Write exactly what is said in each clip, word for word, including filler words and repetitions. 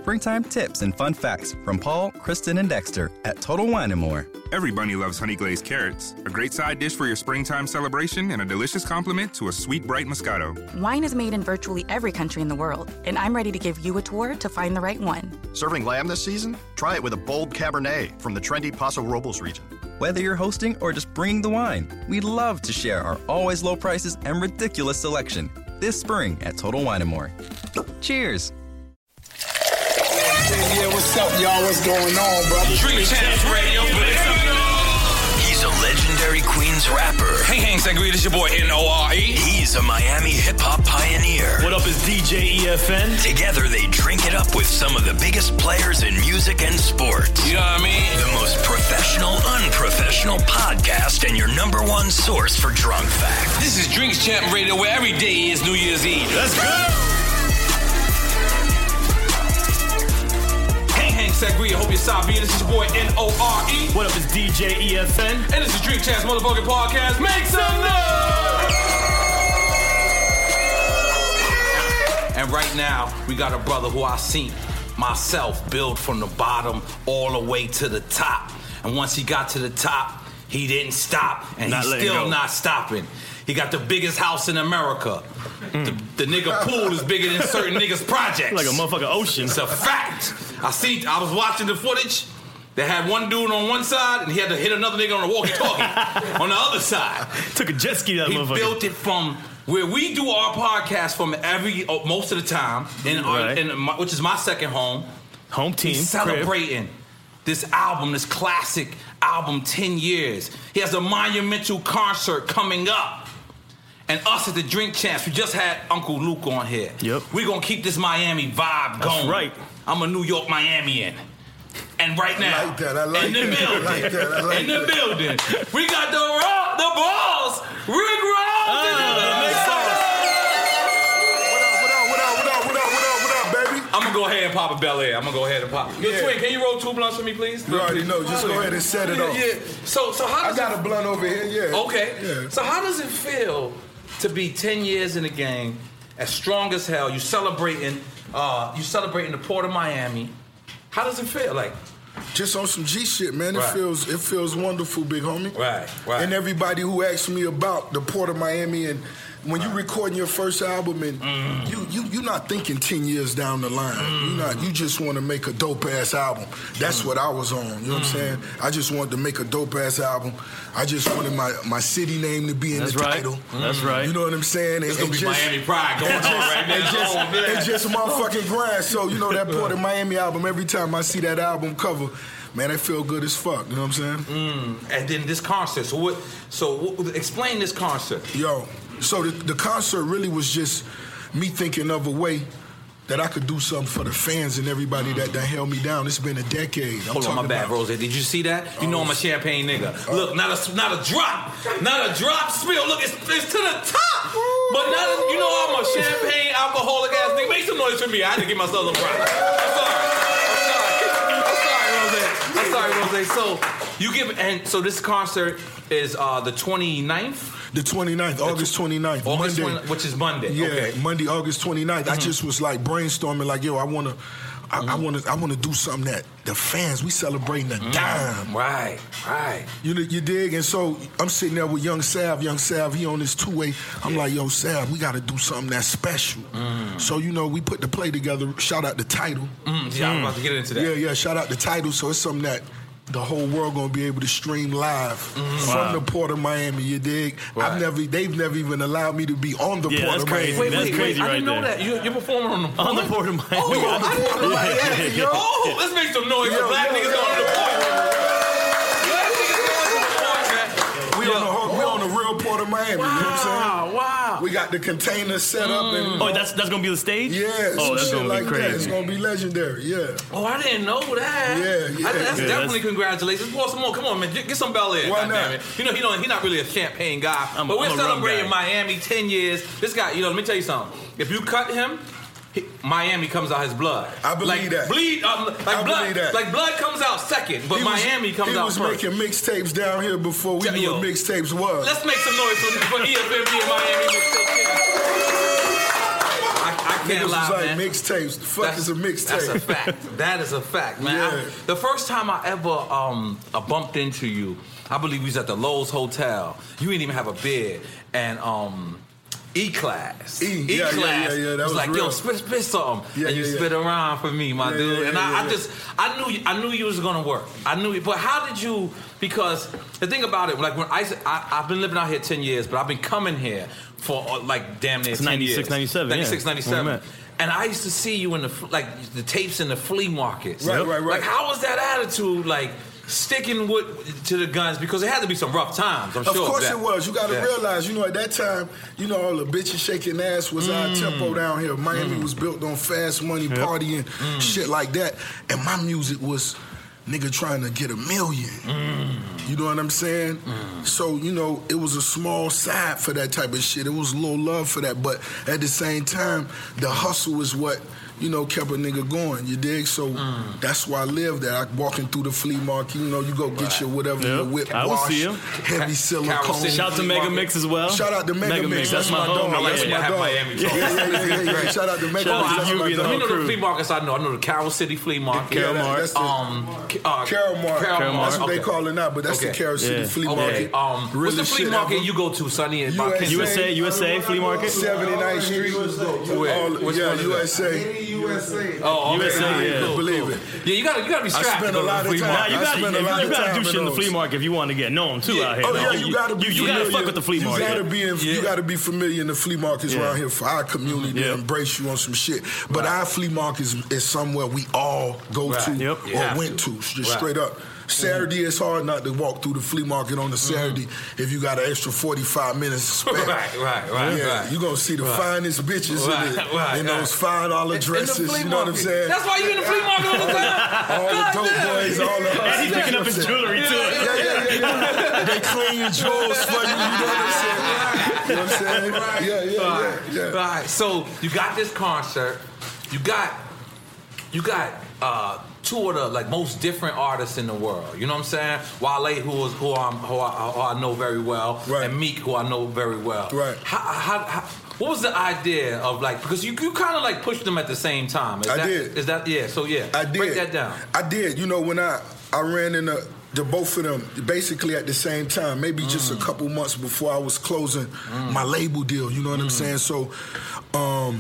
springtime tips and fun facts from Paul, Kristen, and Dexter at Total Wine and More. Everybody loves honey glazed carrots. A great side dish for your springtime celebration and a delicious complement to a sweet, bright Moscato. Wine is made in virtually every country in the world, and I'm ready to give you a tour to find the right one. Serving lamb this season? Try it with a bold Cabernet from the trendy Paso Robles region. Whether you're hosting or just bringing the wine, we'd love to share our always low prices and ridiculous selection this spring at Total Wine and More. Cheers! Yeah, what's up, y'all? What's going on, brother? Drink Champs Radio, He's a legendary Queens rapper. Hey, Hank Sangria, this your boy N O R E. He's a Miami hip-hop pioneer. What up, is D J E F N? Together, they drink it up with some of the biggest players in music and sports. You know what I mean? The most professional, unprofessional podcast and your number one source for drunk facts. This is Drinks Champ Radio, where every day is New Year's Eve. Let's go! Sangria, hope you're Sabi. This is your boy N O R E. What up, is D J E F N? And this is Drink Champs motherfucking podcast. Make some noise! And right now, we got a brother who I seen myself build from the bottom all the way to the top. And once he got to the top, he didn't stop. And Not he's letting still go. not stopping. He got the biggest house in America. Mm. The, the nigga pool is bigger than certain niggas' projects. Like a motherfucking ocean. It's a fact. I see. I was watching the footage. They had one dude on one side, and he had to hit another nigga on a walkie-talkie on the other side. Took a jet ski that he motherfucker. He built it from where we do our podcast from every oh, most of the time, in, right. in my, which is my second home. Home team. He's celebrating crib. this album, this classic album, ten years. He has a monumental concert coming up. And us at the Drink Champs, we just had Uncle Luke on here. Yep. We're going to keep this Miami vibe going. That's right. I'm a New York Miamian. And right now, I like that. I like in the that. building, I like that. I like in the that. building, we got the raw, the balls, Rick Ross. Uh, What up, what up, what up, what up, what up, what up, baby? I'm going to go ahead and pop a Bel Air. I'm going to go ahead and pop. Yo, Yeah. Twin, can you roll two blunts for me, please? You already know. Just go ahead and set it yeah, off. Yeah. So, so how I does got it, a blunt over here, yeah. Okay. Yeah. So how does it feel to be ten years in the game, as strong as hell? You celebrating, uh, you celebrating the Port of Miami. How does it feel? Like, Just on some G shit, man. It Right. feels it feels wonderful, big homie. Right, right. And everybody who asked me about the Port of Miami, and when you recording your first album, and Mm. you you you're not thinking ten years down the line. Mm. You not you just want to make a dope ass album. That's Mm. what I was on. You know what I'm saying? I just wanted to make a dope ass album. I just wanted my, my city name to be in That's the right. title. That's right. You know what I'm saying? it's And- going to be and just- Miami Pride going on right now. and just, Oh, man. and just motherfucking grind. So, you know, that Port of Miami album, every time I see that album cover, man, I feel good as fuck. You know what I'm saying? Mm. And then this concert. So what? So what, explain this concert. Yo, so the, the concert really was just me thinking of a way that I could do something for the fans and everybody that, that held me down. It's been a decade. I'm Hold on, my talking bad, about- Rose. Did you see that? You know Oh. I'm a champagne nigga. Look, not a not a drop, not a drop spill. Look, it's, it's to the top, but not. A, you know I'm a champagne alcoholic ass nigga. Make some noise for me. I had to give myself a props. I'm sorry. I'm sorry. I'm sorry, Rose. I'm sorry, Rose. So you give, and so this concert is uh, the twenty-ninth. The twenty-ninth, August twenty-ninth, August Monday. twenty, which is Monday. Yeah, Okay. Monday, August twenty-ninth. I just was like brainstorming, like, yo, I wanna, I, I wanna, I wanna do something that the fans, we celebrating a dime. Right, right. You you dig? And so I'm sitting there with Young Sav. Young Sav, he on this two-way. I'm like, yo, Sav, we got to do something that's special. Mm. So, you know, we put the play together. Shout out the title. Mm, yeah, I'm about to get into that. Yeah, yeah, shout out the title. So it's something that the whole world gonna be able to stream live Mm. from Wow. the Port of Miami. You dig? Right. I've never, they've never even allowed me to be on the Yeah, Port that's of crazy. Miami. Wait, That's wait, crazy wait. I right didn't know there. that. You, you're performing on the port? On the Port of Miami. Oh, We got I didn't know Miami, that. yo. Oh, let's make some noise. Yo, for black yo, niggas yo. on the port. Black niggas on the port, man. We on the whole- we on the real Port of Miami. You know what I'm saying? Wow, wow. We got the containers set up and Oh, that's that's gonna be the stage? yeah, Oh, some that's shit gonna like be that. It's crazy. gonna be legendary. Yeah. Oh, I didn't know that. Yeah, yeah. I, that's Yeah, definitely that's- congratulations. Pour some more. Come on, man. Get, get some Bel Air. Why goddamn not? it. You know he don't. He not really a champagne guy. I'm- but we're I'm a rum celebrating guy. Miami ten years. This guy. You know. Let me tell you something. If you cut him. he- Miami comes out his blood. I believe like, that. Bleed, um, like I blood, believe that. like blood comes out second, but He was- Miami comes he out was first. making mixtapes down here before we Yo. knew what mixtapes was. Let's make some noise for, for E F M P and Miami mixtape. I, I can't Niggas lie, was like man. mixtapes. The fuck is a mixtape? That's a fact. That is a fact, man. Yeah. I, the first time I ever um, uh, bumped into you, I believe we was at the Lowe's Hotel. You didn't even have a bed, and um, E-Class. E, yeah, E-Class yeah, yeah, yeah, that was, was like, real. yo, spit, spit something. Yeah, and you yeah, yeah. spit around for me, my Yeah, dude. yeah, and yeah, I, yeah, I yeah. just, I knew, I knew you was gonna work. I knew it. But how did you? Because the thing about it, like when I, I I've been living out here ten years, but I've been coming here for uh, like damn near It's ten ninety-six, years. ninety-seven, yeah. ninety-six, When we ninety-seven. met. And I used to see you in the f- like the tapes in the flea markets. Right, right, right. Like, how was that attitude? Like sticking with to the guns, because it had to be some rough times. I'm Of sure. course that. it was. You got to Yeah. realize, you know, at that time, you know, all the bitches shaking ass was our Mm. tempo down here. Miami was built on fast money, partying, Mm. shit like that. And my music was nigga trying to get a million. Mm. You know what I'm saying? So, you know, it was a small side for that type of shit. It was a little love for that. But at the same time, the hustle is what, you know, kept a nigga going. You dig? So Mm. that's why I lived there. I walking through the flea market, you know, you go get your whatever, Yep. your whip I will wash, see you. heavy silicone. City Shout out to Flea Mega Market. Mix as well. Shout out to Mega, Mega Mix. Mix, That's, that's my my dog. homie. like That's when my you have dog. Miami yeah, talk. yeah, yeah, yeah, yeah, yeah. Shout out to Mega Shout Mix. out to That's you my and the Let me dog. know the crew. flea markets I know. I know the Carroll City Flea Market. Yeah, that- that's the- um, uh, Carroll Mart. Carroll Mart. That's what they Okay. call it now, but that's Okay. the Carroll City Yeah. Flea Okay. Market. Um, what's the Realest flea shit market ever. you go to, Sonny? In U S A. U S A, U S A flea market. seventy-ninth Street. Where? All, Which yeah, one is U S A. U S A. Oh, okay. U S A, yeah. Cool, Believe cool. it. Yeah, you gotta, you gotta be I strapped. spend to a go to lot the of flea time. Nah, market. you I gotta, spend a you, lot you of gotta time do in shit in the those. flea market if you want to get known too Yeah. out here. Oh yeah, You- you gotta be. You, you gotta familiar. fuck with the flea market. You gotta be in. Yeah. You gotta be familiar in the flea markets Yeah. around here for our community Yeah. to embrace you on some shit. But our flea market is, is somewhere we all go Right. to Yep. You or have went to. to. Just Right. straight up. Saturday, it's hard not to walk through the flea market on a Saturday if you got an extra forty-five minutes to spare. Right, right, right, Yeah, right. you gonna see the Right. finest bitches Right, in, the, right, in right. those five dollar In the dresses. flea You know what I'm market. saying? That's why you in the flea market all the time. all the God dope damn. boys, all the And he's picking up his jewelry too. Yeah, yeah, yeah, yeah. They clean your drawers for you. You know what I'm saying? You know what I'm saying? Yeah, yeah, Right. yeah, yeah. Right. So you got this concert. You got you got uh, two of the like most different artists in the world. You know what I'm saying? Wale, who is who I'm who I, who I know very well, Right. and Meek, who I know very well. Right. How, how, how, what was the idea of like, because you, you kind of like pushed them at the same time? Is I that, did. Is that yeah? So yeah. I did. Break that down. I did. You know, when I, I ran in the, the both of them basically at the same time, maybe just Mm. a couple months before I was closing my label deal. You know what I'm saying? So, um,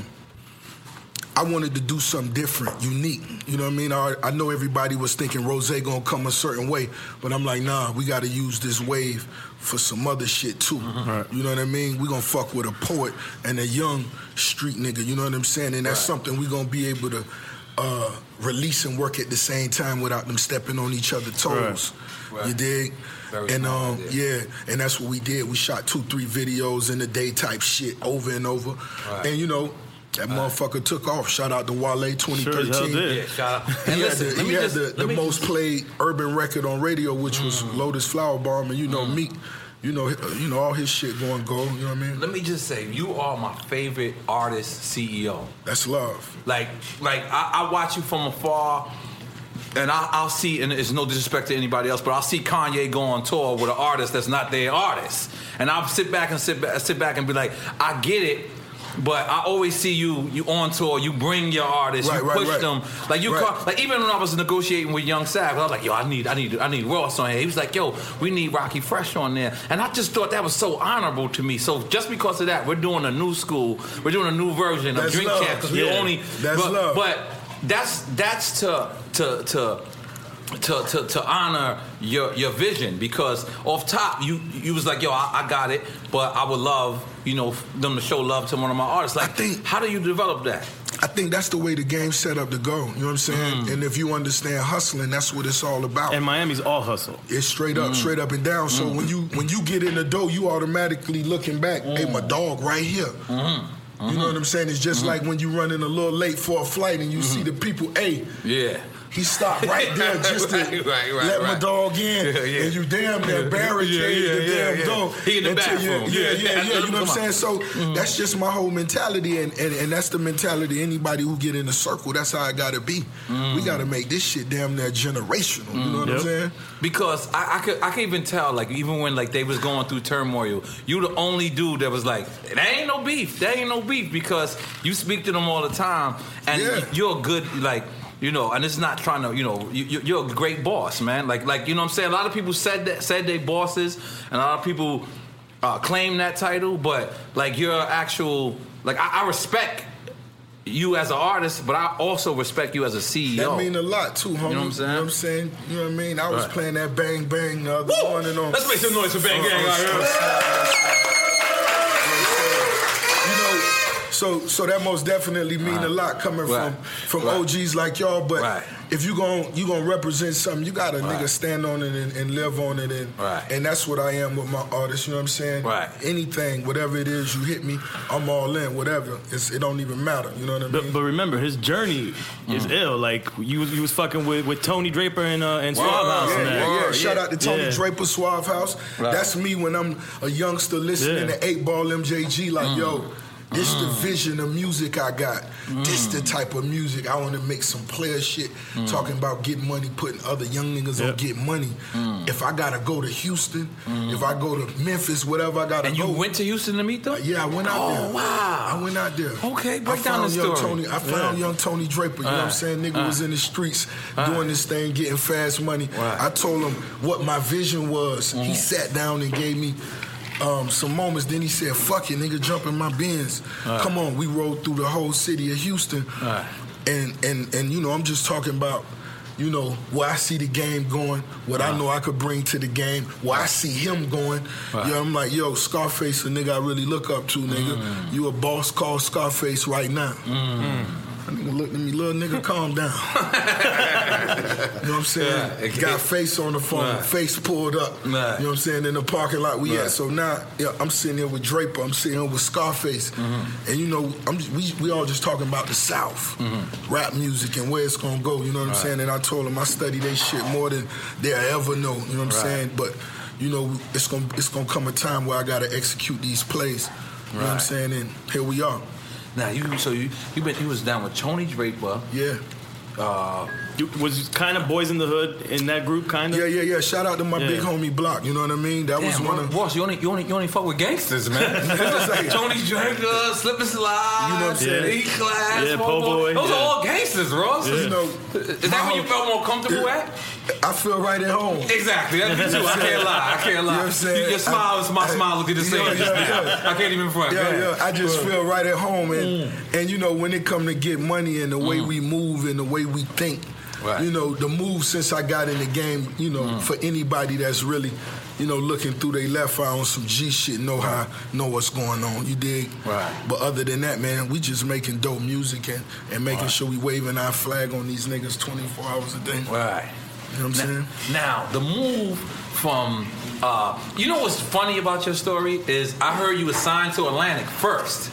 I wanted to do something different, unique. You know what I mean? I, I know everybody was thinking Rose gonna come a certain way, but I'm like, nah, we gotta use this wave for some other shit too. Right. You know what I mean? We gonna fuck with a poet and a young street nigga. You know what I'm saying? And that's Right. something we gonna be able to uh, release and work at the same time without them stepping on each other's toes. Right. You dig? Very and smart um, idea. yeah, and that's what we did. We shot two, three videos in the day type shit over and over. Right. And you know, that motherfucker took off. Shout out to Wale twenty Sure as hell thirteen. did. Yeah. Shout out. He And had listen, the, let he me had just- the, let the me most just- played urban record on radio, which was Lotus Flower Bomb, and you know Meek, you know, you know all his shit going gold. You know what I mean? Let me just say, you are my favorite artist C E O. That's love. Like, like I, I watch you from afar, and I, I'll see, and it's no disrespect to anybody else, but I'll see Kanye go on tour with an artist that's not their artist, and I'll sit back and sit back, sit back and be like, I get it. But I always see you, you on tour. You bring your artists, Right, you right, push right. them. Like you, Right. call, like even when I was negotiating with Young Sav, I was like, yo, I need, I need, I need Ross on here. He was like, yo, we need Rocky Fresh on there, and I just thought that was so honorable to me. So just because of that, we're doing a new school, we're doing a new version of That's Drink love. Champ because we Yeah. only. That's but, love. But that's that's to to to. To, to, to honor your your vision, because off top you you was like, yo, I, I got it, but I would love, you know, them to show love to one of my artists. Like, I think- how do you develop that? I think that's the way the game's set up to go. You know what I'm saying? Mm. And if you understand hustling, that's what it's all about. And Miami's all hustle. It's straight up, Mm. straight up and down. So when you when you get in the door, you automatically looking back. Hey, my dog right here. Mm-hmm. You know what I'm saying? It's just like when you running a little late for a flight and you see the people. Hey, Yeah. he stopped right there just to right, right, right, let right. my dog in, Yeah, yeah. and you damn near barricade Yeah, yeah, the yeah, damn yeah. door. He in the until you- bathroom. Yeah, Yeah, yeah, yeah. yeah. You know what Come I'm on. saying? So Mm-hmm. that's just my whole mentality, and, and and that's the mentality. Anybody who get in the circle, that's how it gotta be. Mm. We gotta make this shit damn near generational. You know what I'm saying? Because I, I could I can even tell, like, even when like they was going through turmoil, you the only dude that was like, there ain't no beef, there ain't no beef, because you speak to them all the time, and Yeah. you're a good, like, you know, and it's not trying to, you know, you, you're a great boss, man. Like, like you know what I'm saying? A lot of people said that, said they bosses, and a lot of people uh, claim that title, but like you're actual, like I, I respect you as an artist, but I also respect you as a C E O. That mean a lot too, homie. You know what I'm saying? You know what I'm saying? You know what I mean? I was Right. playing that bang bang the other Woo! morning on. Let's make some noise for Bang on- Gang on- out here. You know, so so that most definitely mean a lot coming Right. from from Right. O Gs like y'all. But Right. if you gon' you gonna represent something, you gotta Right. nigga stand on it and, and live on it, and Right. and that's what I am with my artists. You know what I'm saying? Right. Anything, whatever it is, you hit me, I'm all in. Whatever, it's, it don't even matter. You know what I mean? But, but remember, his journey is ill. Like you was you was fucking with, with Tony Draper and uh, and Suave House. Yeah, and that. yeah, yeah. Shout out to Tony Yeah. Draper, Suave House. Right. That's me when I'm a youngster listening Yeah. to eight ball M J G. Like, yo, this the vision of music I got. This the type of music I want to make some player shit. Talking about getting money, putting other young niggas on Yep. get money. If I gotta go to Houston, if I go to Memphis, whatever I gotta And go. you went to Houston to meet them? Yeah, I went out Oh, there. wow. I went out there. Okay, break I down found the young story. Tony, I found Yeah. young Tony Draper. You know what I'm Alright. saying? Nigga was in the streets doing this thing, getting fast money. Right. I told him what my vision was. He sat down and gave me um, some moments. Then he said, "Fuck it, nigga, jump in my Benz. Come on." We rode through the whole city of Houston, Alright. and and and you know, I'm just talking about. You know, where I see the game going, what I know I could bring to the game, where I see him going. Right. Yeah, I'm like, yo, Scarface, a nigga I really look up to, nigga. You a boss called Scarface right now. That nigga looked at me, little nigga, calm down. You know what I'm saying? Yeah. Got face on the phone, Right. face pulled up. Right. You know what I'm saying? In the parking lot we Right. at. So now, yeah, I'm sitting here with Draper. I'm sitting here with Scarface, and you know, I'm just, we we all just talking about the South, rap music and where it's gonna go. You know what I'm saying? And I told them I study they shit more than they'll ever know. You know what I'm Right. saying? But you know, it's gonna it's gonna come a time where I gotta execute these plays. You know what I'm Right. saying? And here we are. Now you, so you, you been, you was down with Tony Draper. Yeah. Uh, You, was kind of Boys in the Hood in that group, kind of. Yeah, yeah, yeah. Shout out to my Yeah. big homie Block. You know what I mean? That was damn, one bro, of. boss, you only, you only, you only fuck with gangsters, man. like- Tony Draper, Slip and Slide, You know what I'm saying? E-Class, Yeah, Po' Po' Boy. Boy, Those yeah. are all gangsters, bro. So, You know, is that where you felt more comfortable at? I feel right at home. Exactly, that's me too. I can't lie. I can't lie. You know what I'm saying? Your smile is my I- smile. Look at the same. Yeah, yeah, yeah. I can't even front. Go Yeah, ahead. yeah. I just feel right at home, and and you know when it come to get money and the way we move and the way we think, Right. you know the move since I got in the game, you know for anybody that's really, you know looking through their left eye on some G shit, know how know what's going on. You dig? Right. But other than that, man, we just making dope music and and making Right. sure we waving our flag on these niggas twenty-four hours a day. Right. You know what I'm saying? Now, the move from, uh, you know what's funny about your story is I heard you were signed to Atlantic first.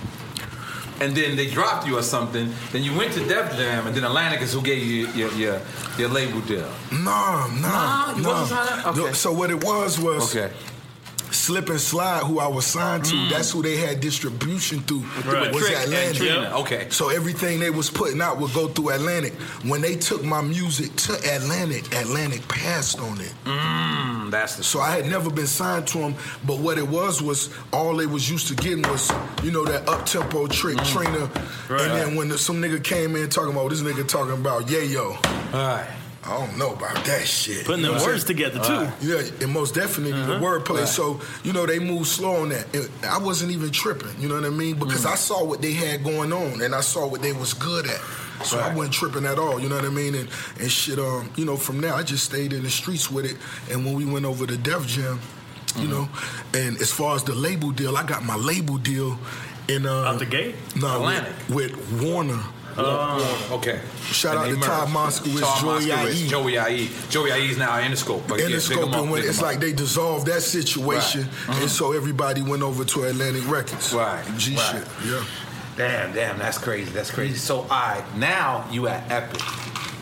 And then they dropped you or something. Then you went to Def Jam, and then Atlantic is who gave you your your, your label deal. Nah, nah, Nah, you nah. wasn't signed up? Okay. So what it was was Okay. Slip and Slide, who I was signed to, that's who they had distribution through. Right. Was Trick and Atlantic. Trina. Okay. So everything they was putting out would go through Atlantic. When they took my music to Atlantic, Atlantic passed on it. Mm, that's the So I had never been signed to them, but what it was was all they was used to getting was, you know, that up-tempo Trick Trainer. Right. And then when the, some nigga came in talking about, this nigga talking about Yayo. All right. I don't know about that shit. Putting You know them what I'm words saying? together too. Yeah, and most definitely the wordplay. Right. So, you know, they moved slow on that. And I wasn't even tripping, you know what I mean? Because I saw what they had going on and I saw what they was good at. So I Right. wasn't tripping at all, you know what I mean? And and shit, um, you know, from there I just stayed in the streets with it. And when we went over to Def Jam, you know, and as far as the label deal, I got my label deal in uh Out the gate? No, Atlantic. with, with Warner. Okay. Shout And out they to Todd merged. Moskowitz, Todd Joey Moskowitz, I E. Joey I E. Joey I E is now in the scope. But In yeah, the big 'em scope, up, and when big 'em it's up. like they dissolved that situation, Right. and so everybody went over to Atlantic Records. Right, G right. shit. Yeah. Damn, damn, that's crazy. That's crazy. So, all right, now you at Epic.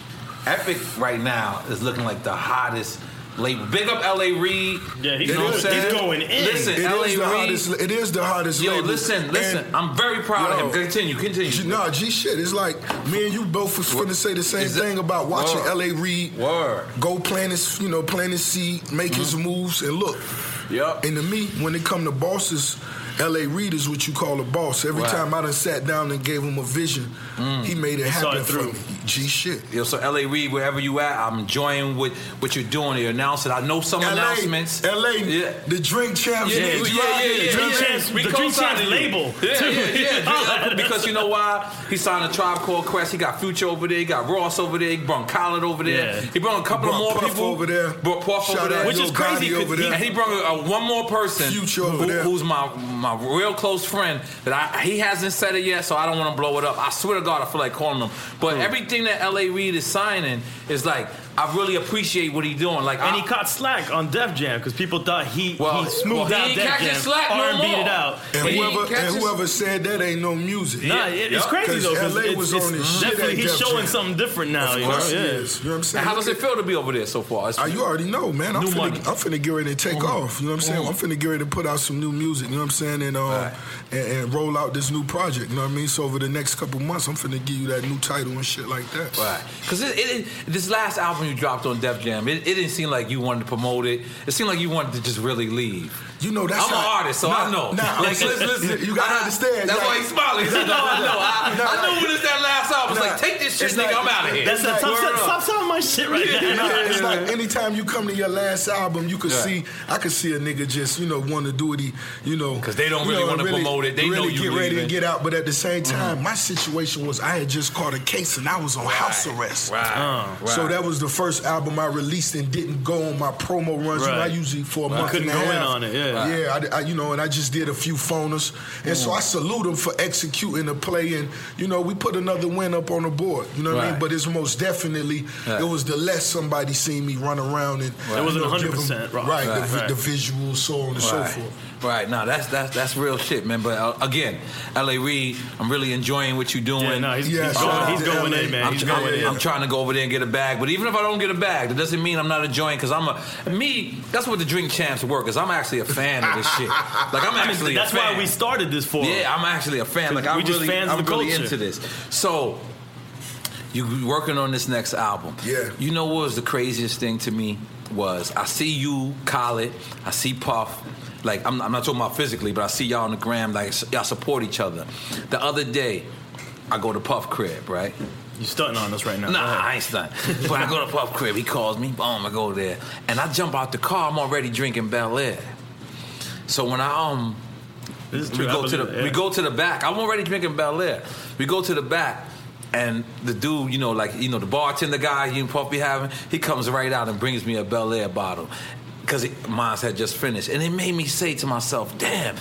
Epic right now is looking like the hottest label. Big up L A Reid. Yeah, he's, you know going, what I'm saying? he's going in. Listen, It L A is the Reid. hottest. It is the hottest Yo, label. listen, listen. And, I'm very proud yo, of him. Continue, continue. G, nah, G shit. It's like me and you both was finna say the same Is it- thing about watching Word. L A Reid Word. go plant his, you know, plant his seed, make his moves, and look. Yep. And to me, when it come to bosses, L A Reid is what you call a boss. Every Right. time I done sat down and gave him a vision, he made it saw happen it for through. me. G shit. Yo, so L A Reid, wherever you at, I'm enjoying what, what you're doing. You announced it. I know some L A, announcements. L A, Yeah. the Drink Champs. Yeah, yeah, niggas yeah, right yeah, here. yeah, Drink yeah. Champs- We the Drink co-signed Champs you. label. Yeah, yeah, yeah. Because you know why? He signed a Tribe Called Quest. He got Future over there. He got Ross over there. He brought Khaled over there. Yeah. He brought a couple Brought of more Puff people over there. Brought Puff Shout over there. out Which Yo is crazy, Gotti 'cause over he- there. And he brought uh, one more person, Future over who- there. who's my my real close friend. That I he hasn't said it yet, so I don't want to blow it up. I swear to God, I feel like calling him. But everything that L A Reid is signing is like I really appreciate what he's doing. Like, And I, he caught slack on Def Jam because people thought he, Well, he smoothed well, out he ain't Def catching Jam, slack no R and B'd more. it out. And He whoever, catches- and whoever said that ain't no music. Nah, it, it's Yeah. crazy though. 'cause L A it's, was it's on his shit definitely at he's Def showing Jam. something different now. Of You know, course he yeah. is. You know what I'm saying? and how does it feel to be over there so far? It's- Uh, you already know, man. I'm New finna, money. I'm finna get ready to take Mhm. off. You know what I'm saying? Mhm. I'm finna get ready to put out some new music. You know what I'm saying? And, um, Right. and and roll out this new project. You know what I mean? So over the next couple months, I'm finna give you that new title and shit like that. Right. Because it, it, it, this last album you dropped on Def Jam, it, it didn't seem like you wanted to promote it. It seemed like you wanted to just really leave. You know that's I'm an how- artist, so Nah, I know. nah, like, I'm listen, saying- listen, you gotta I- understand. That's Nah. why he's smiling. He said, "No, I know. I, Nah, I nah. knew when it's that last album. It's Nah. like, take this shit, It's nigga. like- I'm out of here." That's It's like, like, stop, word stop, up. stop selling my shit right Yeah, now. Nah, it's Yeah. like anytime you come to your last album, you could Yeah. see, I could see a nigga just, you know, want to do what he, you know. 'Cause they don't you really know, wanna promote it. They really know you get ready leaving. to get out. But at the same time, my situation was I had just caught a case and I was on house arrest. Right. Uh, right. So that was the first album I released and didn't go on my promo runs. You know, I Right. usually for a Right. month Couldn't and a go in half. on it, yeah. Yeah, I, I- you know, and I just did a few phoners. And so I salute them for executing the play. And, you know, we put another win up on the board. You know what I mean? Right. But it's most definitely, Right. it was the less somebody seen me run around and, It wasn't you know, give 'em- one hundred percent raw. Right, Right. the, Right. the visuals, so on and so Right. forth. Right. No, that's that's that's real shit, man. But uh, again, L A Reid, I'm really enjoying what you're doing. Yeah, no, he's, Yeah, he's shout going, out he's to going L A. in, man. I'm, He's tr- going I'm, in. I'm trying to go over there and get a bag, but even if I don't get a bag, that doesn't mean I'm not enjoying. Because I'm a me. That's what the Drink Champs work. Is I'm actually a fan of this shit. Like I'm I mean, actually. that's a fan. why we started this for. Yeah, I'm actually a fan. Like We I'm just really, fans of I'm the really culture. into this. So you working on this next album. Yeah. You know what was the craziest thing to me was I see you, Khaled, I see Puff. Like I'm, I'm not talking about physically, but I see y'all on the gram. Like y'all support each other. The other day, I go to Puff crib, right? You stunting on us right now. Nah, Go ahead. I ain't stunting. But I go to Puff crib. He calls me. Boom, I go there, and I jump out the car. I'm already drinking Bel Air. So when I um. This is We true. I go to the believe it, yeah. we go to the back. I'm already drinking Bel Air. We go to the back, and the dude, you know, like you know, the bartender guy you and Puff be having, he comes right out and brings me a Bel Air bottle because mine had just finished, and it made me say to myself, "Damn."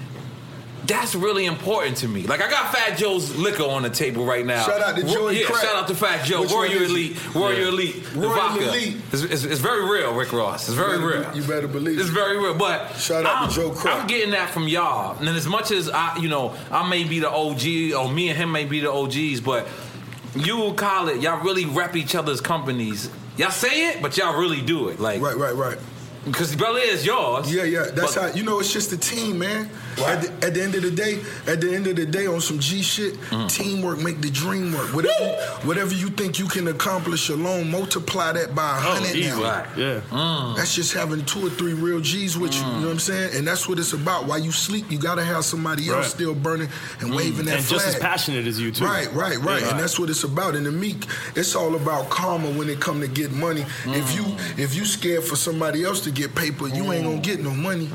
That's really important to me. Like I got Fat Joe's liquor on the table right now. Shout out to Joey Yeah, Crack. shout out to Fat Joe. Which Warrior one is Elite. it? Warrior Yeah. Elite. The Royal vodka. Elite. It's, it's, it's very real, Rick Ross. It's very You better real. be- you better believe It's it. very real. But Shout out I'm, to Joe Crack. I'm getting that from y'all. And as much as I, you know, I may be the O G, or me and him may be the O Gs, but you, Khaled, y'all really rep each other's companies. Y'all say it, but y'all really do it. Like, Right, right, right. because Bel Air is yours. Yeah, yeah. That's but- how you know it's just a team, man. Right. At, the, at the end of the day, at the end of the day, on some G shit, Mm-hmm. teamwork make the dream work. Whatever, whatever you think you can accomplish alone, multiply that by a Oh, hundred easy. now. Right. Yeah. That's just having two or three real G's with you. You know what I'm saying? And that's what it's about. While you sleep, you gotta have somebody else Right. still burning and waving that And flag. just as passionate as you too. Right, right, right. Yeah. And that's what it's about. And the Meek, it's all about karma when it come to get money. If you if you scared for somebody else to get paper, you ain't gonna get no money.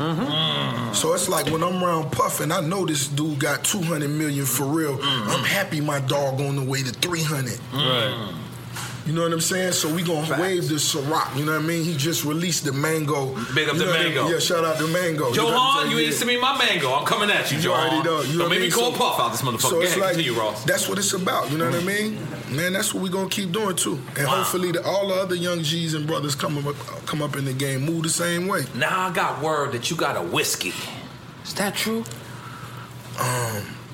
So it's like when I'm around Puff and I know this dude got two hundred million for real, I'm happy my dog on the way to three hundred. Right. You know what I'm saying? So we gonna Facts. wave the Ciroc. You know what I mean? He just released the Mango. Big up You the know what I mean? Mango. Yeah, shout out to Mango. Joe You know what I'm Hahn, saying? you ain't Yeah. seen me my mango. I'm coming at you, You Joe already Hahn. know. You know Don't what I make me mean? call So- Puff out this motherfucker. So Go it's ahead, like continue, Ross. that's what it's about. You know what I mean? Man, that's what we gonna keep doing too. And Wow. hopefully, the, all the other young G's and brothers come up, come up in the game move the same way. Now I got word that you got a whiskey. Is that true? Um,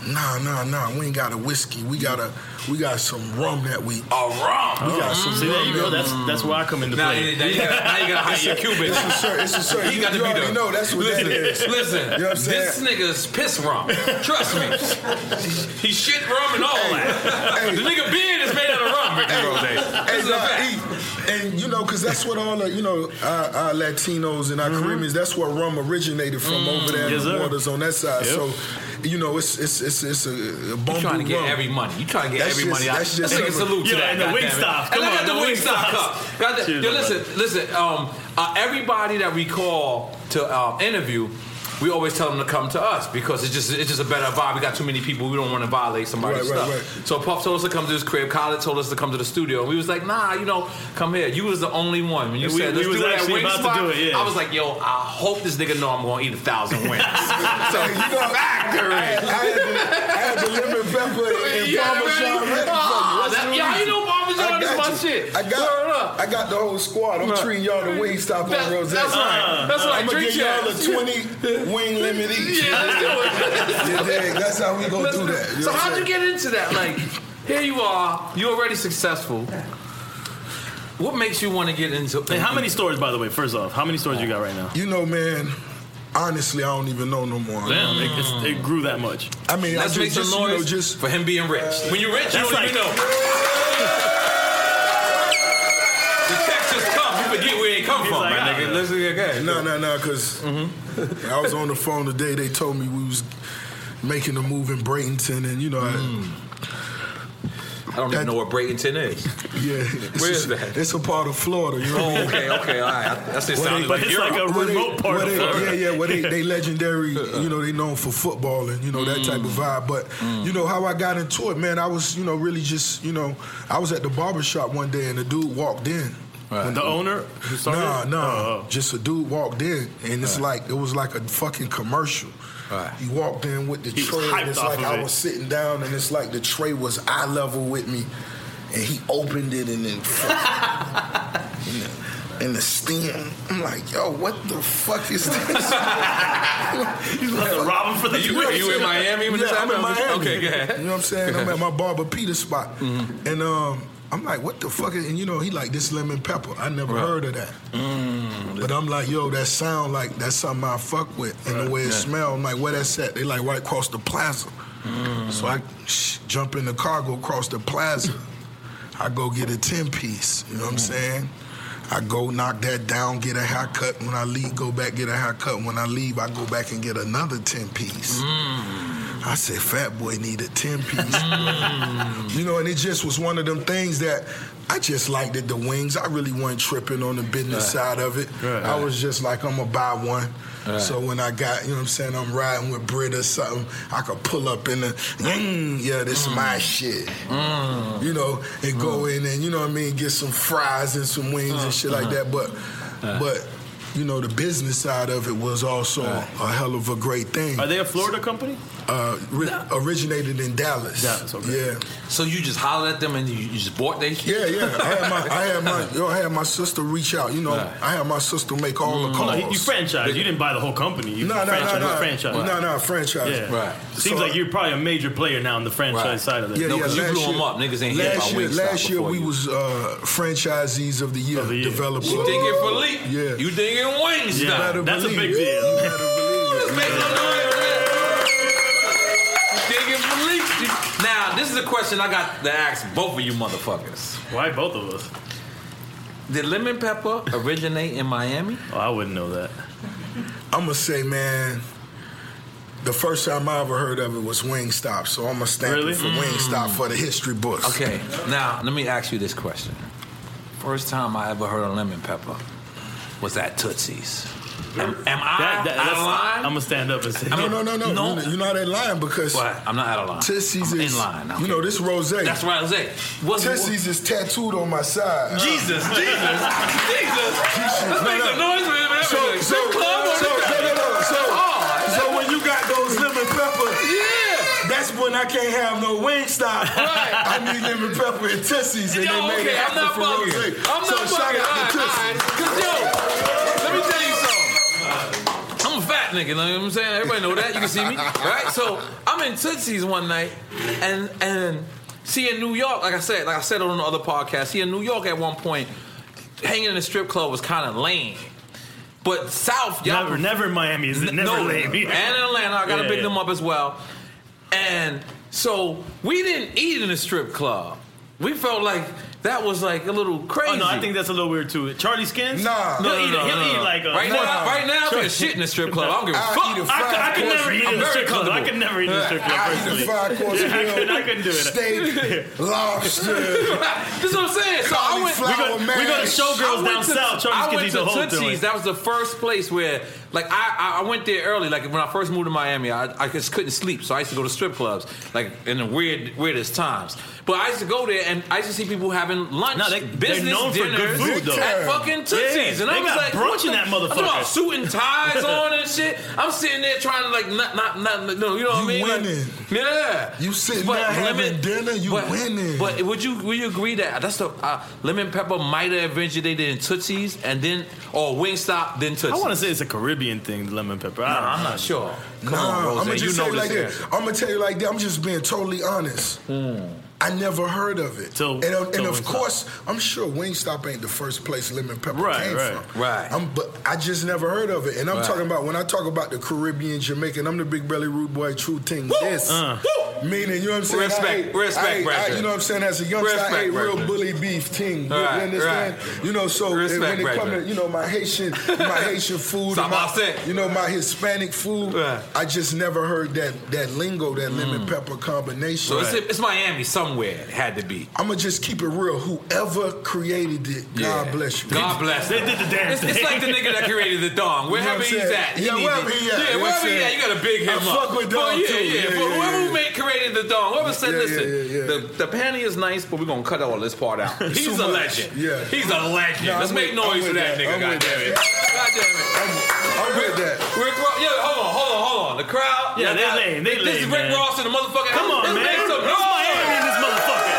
nah, nah, nah. We ain't got a whiskey. We got a, we got some rum that we. A rum. We got some See, rum. there you go. That's that's where I come into Now, play. now you got now you got to hire your Cuban. It's a shirt. It's a shirt. He You, got to you be already the. know that's what listen, that is. Listen, You know what I'm saying? this nigga's piss rum. Trust me. He shit rum and all that. Hey. The nigga beard is made out of rum, Ricky Rose. Hey, This is a nah, fact. he- and you know, because that's what all the, you know, our, our Latinos and our Mm-hmm. Caribbeans, that's where rum originated from over there Yes, in the sir. waters on that side. Yep. So, you know, it's it's it's it's a, a You bumble trying to get rum. every money. You trying to get That's every just- money out. that's just Nigga, some- salute to Yeah, that. and the goddamn it. Wingstops. And Come look on, at the the Wingstop Wingstops. cup. Goddamn- Cheers, Yo, my listen, listen. Um, uh, everybody that we call to um, interview, we always tell them to come to us because it's just it's just a better vibe. We got too many people. We don't want to violate somebody's Right, right, stuff. right. So Puff told us to come to his crib. Khaled told us to come to the studio. And we was like, nah, you know, come here. You was the only one. When you We- said, we let's was do that actually wing about to spot, do it, yeah. I was like, yo, I hope this nigga know I'm going to eat a thousand wings. so Hey, you know, factory. I, I, had the, I had the lemon pepper and Yeah, Parmesan ready? ready for you. Ah, That's that- the yeah, reason. you know Parmesan I is got my you. shit. I Word got, up. I got the whole squad. I'm treating y'all to Wingstop That- on Rose. that's right. That's right. I'm gonna Drink give y'all a champs. twenty wing limit each. Yeah, let's do it. Yeah, dang, that's how we gonna Let's do do- that. So how'd you get into that? Like, here you are, you're already successful. What makes you want to get into? And how many stores, by the way? First off, how many stores you got right now? You know, man. Honestly, I don't even know no more. Damn, it, it's, it grew that much. I mean, Let's I make just, some just, you know, noise just for him being rich. When you're rich, you That's don't right. even know. The checks just come. You forget where it come He's from, like, my ah. nigga. Listen, okay. no, no, no. Because I was on the phone today. They told me we was making a move in Bradenton, and you know, I don't even know what Bradenton is. I, yeah, it's Where a, is that? It's a part of Florida. You know what I Oh, mean? okay, okay, all right. That's it. Well, Sounded they- like But it's Europe. like a Well, they- remote part well, of they- Florida. Yeah, yeah. Well, they, they legendary. You know, they known for football and you know that type of vibe. But you know how I got into it, man. I was you know really just you know I was at the barbershop one day and the dude walked in. The owner who started? Nah, nah. Oh, oh. Just a dude walked in, and it's like it was like a fucking commercial. Right. He walked in with the He was tray, hyped and it's off like of I it. was sitting down, and it's like the tray was eye level with me, and he opened it, and then and the, and the steam. I'm like, yo, what the fuck is this? He's about to rob him for the You, twist. you in Miami when Yeah, this I'm in happened? Miami. Okay, go ahead. You know what I'm saying? I'm at my barber Peter spot, Mm-hmm. and um, I'm like, what the fuck? Is, and you know, he like this lemon pepper. I never heard of that. Mm. But I'm like, yo, that sound like that's something I fuck with, and the way it smell. I'm like, where that's at? They like right across the plaza. Mm. So I sh- jump in the car, go across the plaza. I go get a ten piece. You know what I'm saying? I go knock that down, get a haircut. When I leave, go back, get a haircut. When I leave, I go back and get another ten piece. I said, Fat Boy need a ten piece. You know, and it just was one of them things that I just liked it, the wings. I really wasn't tripping on the business side of it. Right. I was just like, I'm gonna buy one. Right. So when I got, you know what I'm saying, I'm riding with Brit or something, I could pull up in the, mm, yeah, this is my shit. You know, and go in and, you know what I mean, get some fries and some wings and shit like that. But, but, you know, the business side of it was also a hell of a great thing. Are they a Florida company? Uh, ri- originated in Dallas. Dallas, okay. Yeah. So you just hollered at them and you, you just bought their shit? Yeah, yeah. I had my, I had my, yo, I had my sister reach out. You know, Right. I had my sister make all the calls. No, you, you franchise. You didn't buy the whole company. You No, no, franchise. no, no. franchise. No, no, franchise. Yeah. Right. Seems So- like you're probably a major player now in the franchise Right. side of it. Yeah, No, yeah. 'cause you last blew 'em year- up. Niggas ain't hear last about year, Wingstop Last year before we you. was uh, franchisees of the year, Of the year. developers. You thinking Philippe? Yeah. You thinking wings Yeah, now? better that's a believe big it. deal. You better believe Let's it. make some noise, man. You thinking Philippe? Now, this is a question I got to ask both of you motherfuckers. Why both of us? Did lemon pepper originate in Miami? Oh, I wouldn't know that. I'm gonna say, man, the first time I ever heard of it was Wingstop, so I'm gonna stamp Really? it for Wingstop for the history books. Okay, now let me ask you this question. First time I ever heard of lemon pepper was at Tootsie's. Am, am I That, that, out that's, of line? I'm gonna stand up and say, No, no, no, no, No. You're not in line because What? I'm not out of line. Tootsie's I'm is in line. Okay. You know, this rose. That's what I was saying. What's Tootsie's is tattooed on my side. Jesus, Jesus, Jesus. Let's No, make no. some noise with it. So, so, so, so, no, no, no. So, Oh, so when you got those lemon pepper, yeah. that's when I can't have no Wingstop. Right. I need lemon pepper and Tootsie's, and Yo, they made okay, it I'm happen not for bugging. Rose. I'm so not shout bugging. out All to right, all right. Tootsie's. Cause yo, let me tell you something. I'm a fat nigga. You know what I'm saying? Everybody know that. You can see me, right? So I'm in Tootsie's one night, and and see in New York, like I said, like I said on the other podcast, see in New York at one point, hanging in a strip club was kind of lame. But South, y'all never, never in Miami is it never no, lame. And in Atlanta, I gotta yeah, big yeah. them up as well. And so we didn't eat in a strip club. We felt like that was like a little crazy. Oh no, I think that's a little weird too. Charlie Skins? Nah. he'll No, eat, no, he'll no, eat no. like a right fuck. now. Right now, I take a shit in the strip club. I don't give a I'll fuck. eat a I, could- I could never eat in I'm the very strip club. I comfortable. could never eat in the strip club I eat a personally. five course Yeah, I meal. couldn't- I couldn't do it. Steak, lobster. This is what I'm saying. So I went. Cauliflower We go, we go to mash. showgirls I down went to, south. Charlie I Skins went eat the to whole Tootsie's. joint. That was the first place where, like, I, I went there early. Like when I first moved to Miami, I, I just couldn't sleep, so I used to go to strip clubs, like in the weird, weirdest times. But I used to go there, and I used to see people having lunch, No, they- they're business known for good dinners food, though. at fucking Tootsie's, Yeah, and I they was got like, brunch what in the- that I'm talking motherfucker. about suit and ties on and shit. I'm sitting there trying to like not, not, not, no, you know what You I mean? Like, winning. yeah, You sitting there having dinner, you but, winning. But would you would you agree that that's the uh, lemon pepper might have originated in Tootsie's and then or Wingstop then Tootsie's? I want to say it's a Caribbean thing, the lemon pepper. I don't I'm know. not sure. Come Nah, on, Rose. I'm gonna you just know tell you like this. that. I'm gonna tell you like that. I'm just being totally honest. I never heard of it. So- and uh, so and of Wingstop. course, I'm sure Wingstop ain't the first place lemon pepper Right, came right, from. right. I'm, but I just never heard of it. And I'm Right. talking about, when I talk about the Caribbean, Jamaican, I'm the big belly rude boy, true thing. Woo! This. Uh. Meaning, you know what I'm saying? Respect, I ate, respect, I ate, I, Bradford. you know what I'm saying? As a youngster, Respect, I ate real Bradford. bully beef thing. You, Right, you understand? right. You know, so Respect, when it comes Bradford. to, you know, my Haitian, my Haitian food, Stop and my, what I said. you know, my Hispanic food, Right. I just never heard that that lingo, that lemon pepper combination. So it's, it's Miami somewhere. It had to be. I'm gonna just keep it real. Whoever created it, God Yeah. bless you. God bless. They him. did the damn It's, it's thing. like the nigga that created the dong. Wherever what I'm he's saying? at, he Yeah, needs wherever it. he at. Yeah, You know what wherever I'm he at, saying? you gotta big him I up. fuck with Well, Dong, yeah, too. yeah. Yeah, But yeah, whoever yeah, who made created the dong, whoever said, Yeah, listen, yeah, yeah, yeah. the the panty is nice, but we're gonna cut all this part out. He's too a much. legend. Yeah. He's a legend. Nah, Let's I'm make with- noise I'm for with that that. nigga. I'm God with damn it. God damn it. I'm with that. Rick Ross, yo, hold on, hold on, hold on. The crowd, Yeah, y'all they got- lame, they This lame, is Rick man. Ross and the motherfucker. Come on, Let's man. make some It's noise. Miami in this motherfucker.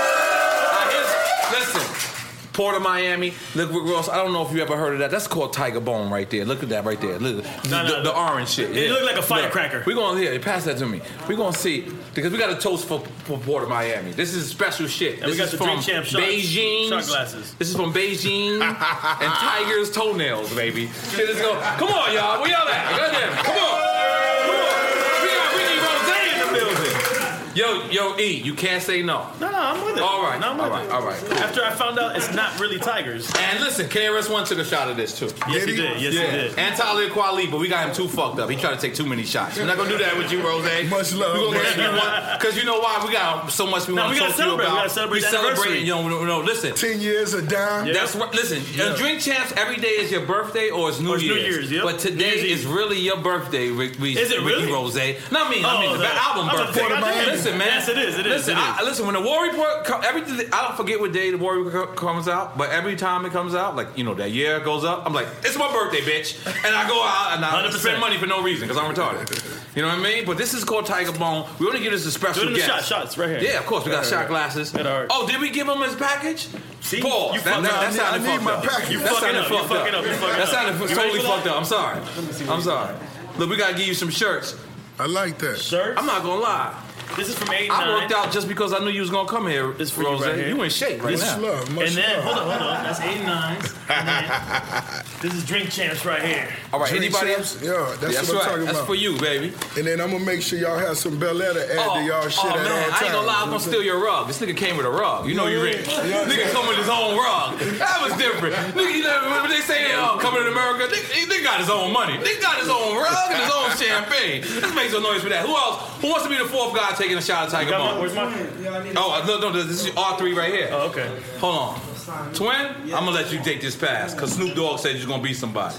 Uh, here's- Listen, Port of Miami. Look, Rick Ross. I don't know if you ever heard of that. That's called Tiger Bone right there. Look at that right there. Look, the, No, no, the, the orange shit. It looked like a firecracker. We're gonna yeah, pass that to me. We're gonna see because we got a toast for, for Port of Miami. This is special shit. And This we got is the from Drink Champ shots. Beijing. Shot glasses. This is from Beijing and Tiger's toenails, baby. Okay, let's go. Come on, y'all. Where y'all at? Goddamn it. Come on. Come on. We got Ricky Rose in the building. Yo, yo, E, you can't say no. No, no, I'm with it. All right, no, I'm all with right, it. all right. After I found out it's not really tigers. And listen, K R S One took a shot of this too. Yes, he he? did. Yes, he did. And Talib Kweli, but we got him too fucked up. He tried to take too many shots. We're not gonna do that with you, Rose. Much love, We're gonna man. give you one because you know why? We got so much we No, want we to gotta talk to you celebrate. We about. gotta celebrate We the celebrating. anniversary. You know, no, listen. Ten years of down. Yeah. That's right. Listen, uh, Drink Champs. Every day is your birthday or it's New Or it's New Year's. Year's, yep. But today New Year's is Eve. really your birthday, Rick, Rick, Is it really? Ricky Rose. Not me. I Oh, mean the, the- album I was about to birthday. say, goddamn. Listen, man. Yes, it is, it is, Listen, it is. I, listen. When the War Report, co- everything. I don't forget what day the War Report comes out, but every time it comes out, like you know, that year goes up, I'm like, it's my birthday, bitch, and I go out and I one hundred percent. spend money for no reason because I'm retarded. You know what I mean? But this is called Tiger Bone. We only give this a special Do it in the guest. shot, shots right here. Yeah, of course. We got Right, shot right. glasses. That hurt. Oh, did we give him his package? See? Pause. You That, fucked that, up. that sounded I need fucked my up. package. You That fucking sounded up. You fucked fucking up. up. You fucking That up. sounded You ready totally for that? fucked up. I'm sorry. I'm sorry. Look, we gotta give you some shirts. I like that. Shirts. I'm not gonna lie. This is from eighty-nine. I worked out just because I knew you was gonna come here, This for you Rose. right here. You in shape right Much now. love. Much And then, love. hold on, hold on. That's eighty-nine. And then, this is Drink Champs right here. All right, Drink anybody champs? else? Yeah, that's That's what I'm right. talking That's about. for you, baby. And then I'm gonna make sure y'all have some Bel Air to add to y'all shit oh at man, all I ain't times. gonna lie, I'm gonna steal your rug. This nigga came with a rug. You know you rich. Yeah. Nigga come with his own rug. That was different. Nigga, you know, when they say, oh, coming to America, nigga, nigga got his own money. Nigga got his own rug and his own champagne. Let's make some noise for that. Who else? Who wants to be the fourth guy taking a shot at Tiger Got my, Bone? where's my? Oh, no, no, this is R three right here. Oh, okay. Hold on. Twin, I'm gonna let you take this pass because Snoop Dogg said you're gonna be somebody.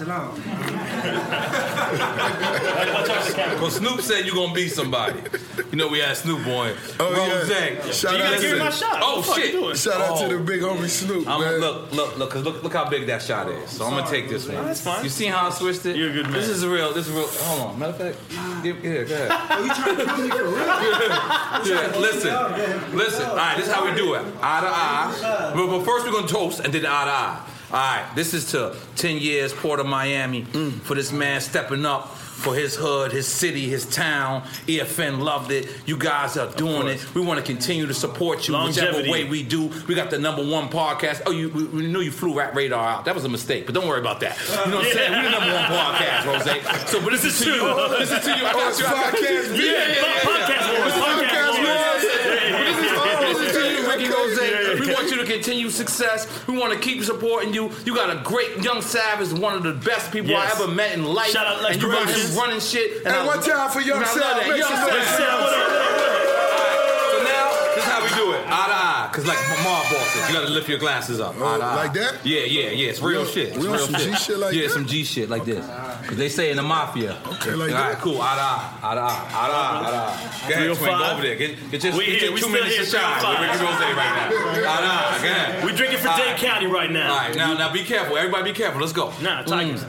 Because Snoop said you're gonna be somebody. You know we had Snoop boy. Oh, Rose. yeah. Shout You out gotta to give me the- my shot. Oh What the fuck you shit. doing? Shout out Oh. to the big homie Snoop, I'm, man. look, look, look, cause look, look how big that shot is. So I'm gonna take this one. that's fine. You see how I switched it? You're a good man. This is real. This is real. Hold on. Matter of fact, give, here, go ahead. Oh, you trying to kill me for real? Yeah, listen, listen. All right, this is how we do it. Eye to eye. But, but first we're gonna toast and then eye to eye. All right, this is to ten years Port of Miami for this man stepping up for his hood, his city, his town. E F N loved it. You guys are doing it. We want to continue to support you Longevity. whichever way we do. We got the number one podcast. Oh, you, we, we knew you flew Rap Radar out. That was a mistake, but don't worry about that. You know what I'm saying? We're the number one podcast, Rose. So, but this is to you. This is to you. I got you. Podcast. Yeah, yeah, yeah. Podcast wars. Podcast wars. This is to you, Ricky Rose. We want you to continue success. We want to keep supporting you. You got a great Young Savage, one of the best people Yes. I ever met in life. Shout out Lex and you got Promotions. him running shit. And Hey, I- one time for Young and I love Savage. that. Make Young some noise. Savage. So now, this is how we do it. Eye to eye. Because like Mar boss said, you got to lift your glasses up. Eye to eye. Like that? Yeah, yeah, yeah. It's real We on- shit. It's we on real some shit. G shit like yeah, that? some G shit like this. Because they say in the mafia. Okay, like All right, that. cool. Eye to eye. Eye to eye. Eye to eye. Eye to eye. Go ahead, Twin. Go over there. Get, get your, We get here. your We two still minutes here. to shine. three oh With Ricky five. Rose right now. Eye to eye. Go ahead. We drinking for All Dade right. County right now. All right, now, now be careful. Everybody be careful. Let's go. Nah, Tigers.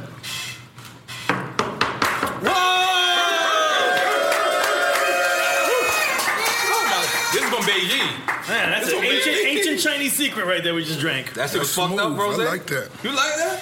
This is from Beijing. Man, that's This an one ancient, big. ancient Chinese secret right there we just drank. That shit was That's fucked up, smooth. Rose. I like that. You like that?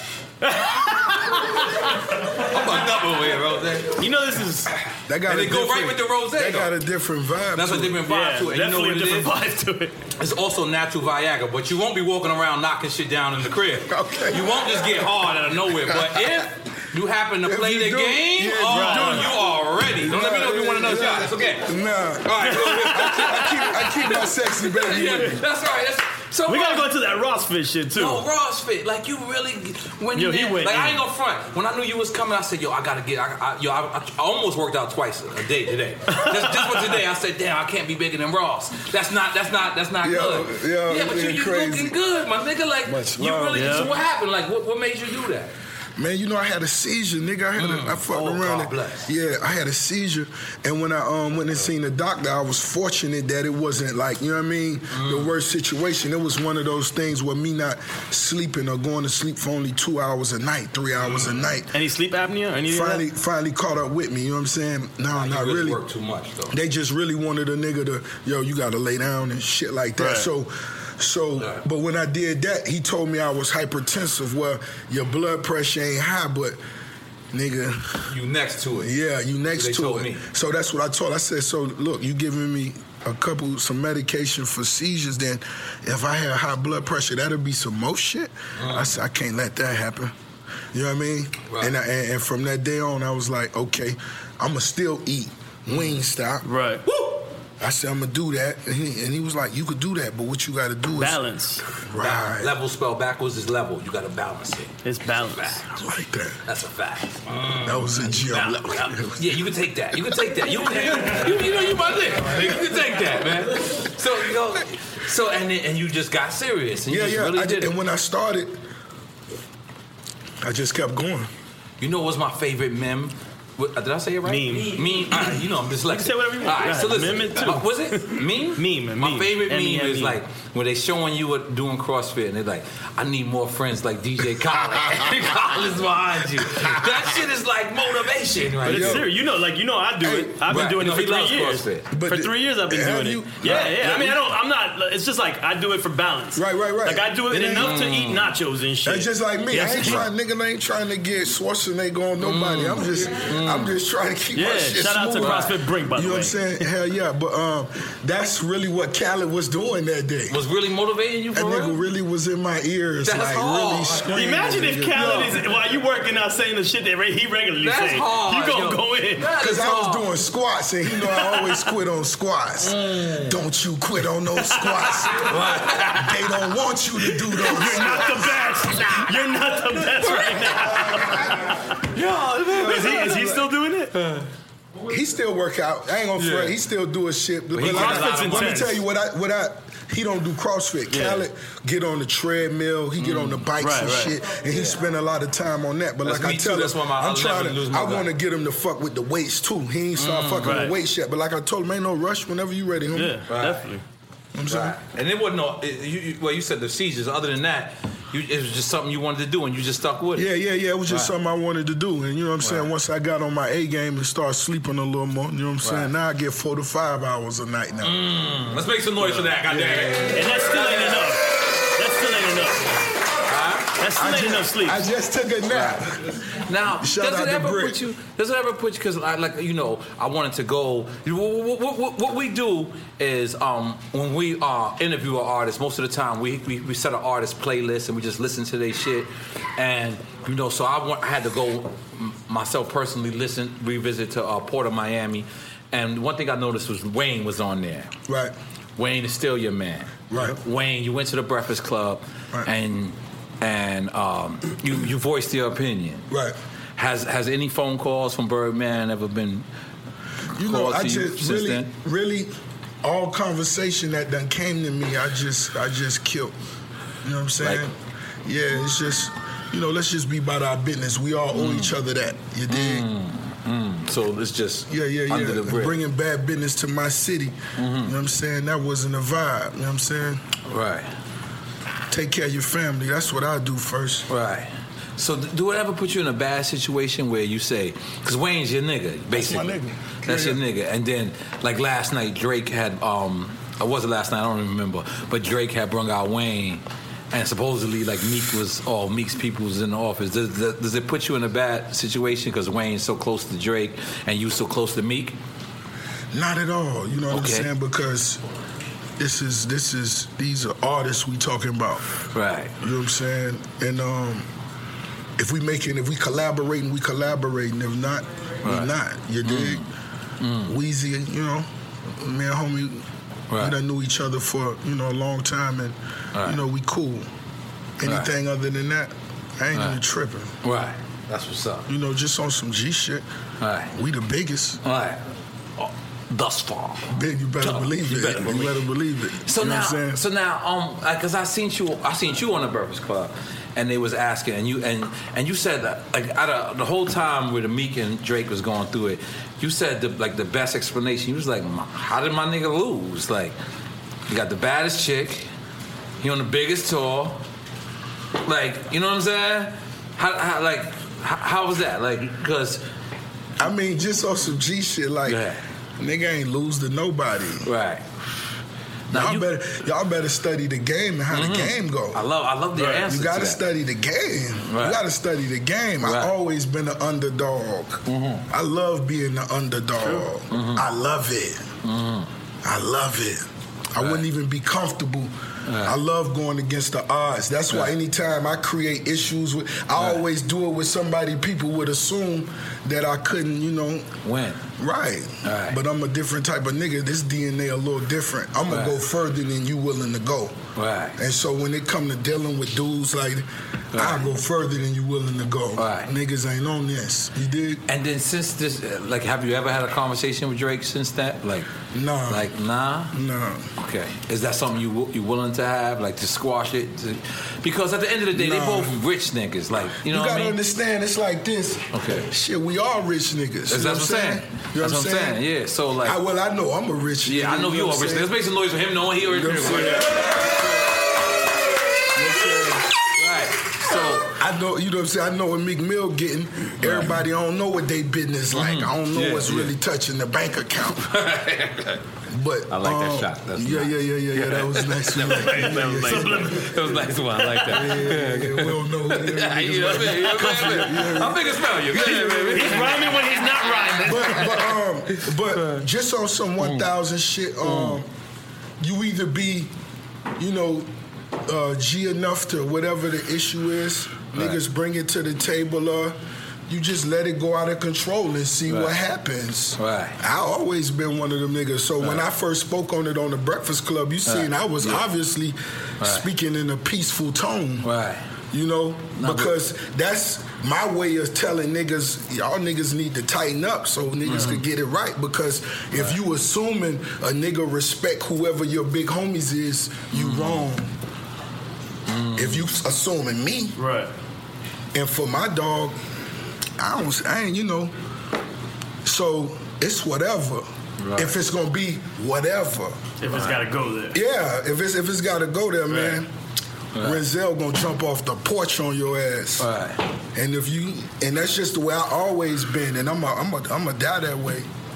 I'm fucked up over here, Rose. You know this is That got And a they go right different- with the rosé, That got though. a different vibe. That's a to it. different vibe yeah, to it. And you know definitely what a it different is? vibe to it. It's also natural Viagra, but you won't be walking around knocking shit down in the crib. Okay. You won't just get hard out of nowhere. But if you happen to If play you the do, game, yeah, if oh, you do. you are ready. Don't let me know if you want another shot. It's okay. Nah. All right. go ahead. I keep, I keep my sexy baby Yeah, with me. that's right. That's, so We gotta Ross- go to that Ross Fit shit too. No, Ross Fit. Like you really when Yo, you he there- went like I in. ain't gonna front. When I knew you was coming, I said, yo, I gotta get. I, I, yo, I, I almost worked out twice a day today. just, just for today, I said, damn, I can't be bigger than Ross. That's not. That's not. That's not Yo, good. yo, yeah, but you, you're you crazy. looking good, my nigga. Like Much you love. really. Yeah. So what happened? Like what, what made you do that? Man, you know I had a seizure, nigga. I had a, I fucked Oh, around. God and- bless. Yeah, I had a seizure, and when I um went and seen the doctor, I was fortunate that it wasn't like you know what I mean, the worst situation. It was one of those things where me not sleeping or going to sleep for only two hours a night, three hours a night. Any sleep apnea or anything? Finally, Like that? finally caught up with me. You know what I'm saying? No, You not really, really. work too much though. They just really wanted a nigga to, yo, you gotta lay down and shit like that. Right. So, so, Right. but when I did that, he told me I was hypertensive. Well, your blood pressure ain't high, but nigga, You next to it. yeah, you next They to told it. me. So that's what I told. I said, so look, you giving me a couple, some medication for seizures, then if I had high blood pressure, that'll be some more shit. I said, I can't let that happen. You know what I mean? Right. And, I, and and from that day on, I was like, okay, I'ma still eat Wingstop. Right. I said, I'm gonna do that. And he, and he was like, you could do that, but what you gotta do is Balance. Right. Level spelled backwards is level. You gotta balance it. It's balance. I like that. That's a fact. That was a gym. Balance. Yeah, you can take that. You can take that. You can, you, you know you my nigga. You can take that, man. So you know, so and then, and you just got serious and you Yeah, just yeah. really I did did, it. and when I started, I just kept going. You know what's my favorite meme? What, did I say it right? Meme. Meme. All right, you know I'm dyslexic. You can say whatever you want. All right, Go so ahead. listen. Meme it too. Uh, was it meme? Meme, My meme. favorite meme M E M E. is like when they showing you what doing CrossFit and they're like, I need more friends like D J Khaled. Khaled is behind you. That shit is like motivation, right? But it's Yo. serious. You know, like you know, I do Hey, it. I've been right. doing No, it for he three loves years. CrossFit. But For the- three years, I've been have doing you- it. Yeah, Right. yeah. I mean, I don't. I'm not. It's just like I do it for balance. Right, right, right. Like I do it It ain't- enough to eat nachos and shit. That's just like me. Yes. I ain't trying, nigga. I ain't trying to get Schwarzenegger on nobody. I'm just, I'm just trying to keep Yeah, my shit shout out to smooth. CrossFit Brink, by the You know way. what I'm saying? Hell yeah. But um, that's really what Khaled was doing that day. Was really motivating you That for nigga real? really was in my ears, That's like hard. really screaming. Imagine if nigga. Khaled is while you working out saying the shit that he regularly That's say. hard, You gonna yo. go in. That Because is I was hard. doing squats, and you know I always quit on squats. Don't you quit on those squats. They don't want you to do those. You're not the best. You're not the best right now. Yo, is he is he still doing it? He still work out. I ain't gonna fret. Yeah. He still do his shit. But he like, got a lot of let me intense. tell you what I what I he don't do CrossFit. Yeah. Khaled get on the treadmill. He get on the bikes Right, and right. shit, and he spend a lot of time on that. But That's like me I tell too. That's him, why my- I'll I'm trying never lose to. my I guy. want to get him to fuck with the weights too. He ain't start fucking right. with weights yet. But like I told him, ain't no rush. Whenever you ready, homie. Yeah, Right. definitely. You know what I'm saying? Right. And it wasn't no. It, you, you, well, you said the seizures. Other than that, you, it was just something you wanted to do, and you just stuck with it. Yeah, yeah, yeah. It was just Right. something I wanted to do. And you know what I'm saying? Right. Once I got on my A game and started sleeping a little more, you know what I'm saying? Right. Now I get four to five hours a night now. Mm, let's make some noise for that. Goddamn it. And that still ain't enough. That still ain't enough. That still I ain't just, enough sleep. I just took a nap. Right. Now, Shout does out it to ever Brick. put you? Does it ever put you? Because I like you know, I wanted to go. What, what, what, what we do is um, when we uh, interview an artist, most of the time we, we we set an artist playlist and we just listen to their shit, and you know, so I, want, I had to go myself personally listen, revisit to uh, Port of Miami, and one thing I noticed was Wayne was on there. Right. Wayne is still your man. Right. Wayne, you went to the Breakfast Club, right. and and um, you you voiced your opinion. Right. Has has any phone calls from Birdman ever been? You know, I just since really, then? really, all conversation that done came to me, I just, I just killed. You know what I'm saying? Like, yeah, it's just, you know, let's just be about our business. We all owe Mm. each other that. You dig? Mm, mm. So it's just yeah, yeah, under yeah. the brick. Bringing bad business to my city. Mm-hmm. You know what I'm saying? That wasn't a vibe. You know what I'm saying? Right. Take care of your family. That's what I do first. Right. So th- do it ever put you in a bad situation where you say, because Wayne's your nigga, basically. That's my nigga. That's Yeah, your yeah. nigga. And then, like last night, Drake had, um, or was it last night? I don't even remember. But Drake had brung out Wayne, and supposedly, like, Meek was, all Meek's people was in the office. Does, does, does it put you in a bad situation because Wayne's so close to Drake and you so close to Meek? Not at all. You know what Okay. I'm saying? Because this is, this is, these are artists we talking about. Right. You know what I'm saying? And um, if we making, if we collaborating, we collaborating. If not, Right. we not. You dig? Mm. Weezy, you know, me and homie, Right. we done knew each other for, you know, a long time, and, Right. you know, we cool. Anything other than that, I ain't Right. even tripping. Right. That's what's up. You know, just on some G shit. Right. We the biggest. Right. Oh, thus far. Big, you better Tell 'em. believe You it. better You believe better it. believe it. So you know now, what I'm saying? so now, um, because I seen you, I seen you on the Breakfast Club, and they was asking, and you and and you said that like out of the whole time where the Meek and Drake was going through it, you said the, like the best explanation. You was like, how did my nigga lose? Like, you got the baddest chick, he on the biggest tour, like, you know what I'm saying? How, how like, how, how was that? Like, because I mean, just on some G shit, like, nigga ain't lose to nobody. Right. Now y'all you- better y'all better study the game and how Mhm. the game go. I love I love the answer You gotta to that. study the game. Right. You gotta study the game. Right. I've always been an underdog. Mm-hmm. I love being the underdog. Mhm. I love it. Mhm. I love it. I Right. wouldn't even be comfortable. Right. I love going against the odds. That's why Right. anytime I create issues with, I Right. always do it with somebody people would assume that I couldn't, you know. Win. Right. Right. But I'm a different type of nigga. This D N A a little different. I'm gonna Right. go further than you willing to go. Right. And so when it come to dealing with dudes like, I go further than you willing to go. Right. Niggas ain't on this. You dig? And then since this, uh, like, have you ever had a conversation with Drake since that? Like, nah. Like, nah. Nah. Okay. Is that something you wi- you willing to have, like, to squash it? To, because at the end of the day, they Nah. both rich niggas. Like, you know you what gotta I mean? understand, it's like this. Okay. Shit, we are rich niggas. That's, You know that's what I'm saying. You know That's what I'm saying. Yeah. So like, I, well, I know I'm a rich nigga. yeah, I know you what are I'm rich. saying? Let's make some noise for him knowing he a rich You know what I'm nigga. saying? Right. So I know, you know what I'm saying? I know what Meek Mill getting. Everybody don't know what they business like. I don't know Yeah, what's yeah. really touching the bank account. But I like that um, shot. That's yeah, nice. yeah, yeah, yeah, yeah. That was nice. That was nice. That was nice. That was a nice one. I like that. Yeah, yeah, yeah. We don't know who the other You know what I mean? You know what I mean? I'm big as smell you. Yeah, baby. He's rhyming when he's not rhyming. but but um, but just on some one thousand shit, um, you either be, you know, uh, G enough to whatever the issue is, Right. niggas bring it to the table, or you just let it go out of control and see Right. what happens. Right. I always been one of them niggas. So when Right. I first spoke on it on the Breakfast Club, you seen Right. I was Yeah. obviously Right. speaking in a peaceful tone. Right. You know, No, but- because that's my way of telling niggas, y'all niggas need to tighten up so niggas Mm-hmm. can get it right. Because if you assuming a nigga respect whoever your big homies is, you Mm-hmm. wrong. If you assuming me, Right. and for my dog, I don't, I ain't, you know. So it's whatever. Right. If it's gonna be whatever. If it's got to go there. Yeah, if it's if it's gotta go there, man. Right. Renzel gonna jump off the porch on your ass. Right. And if you and that's just the way I always been, and I'm a I'm a I'm a die that way.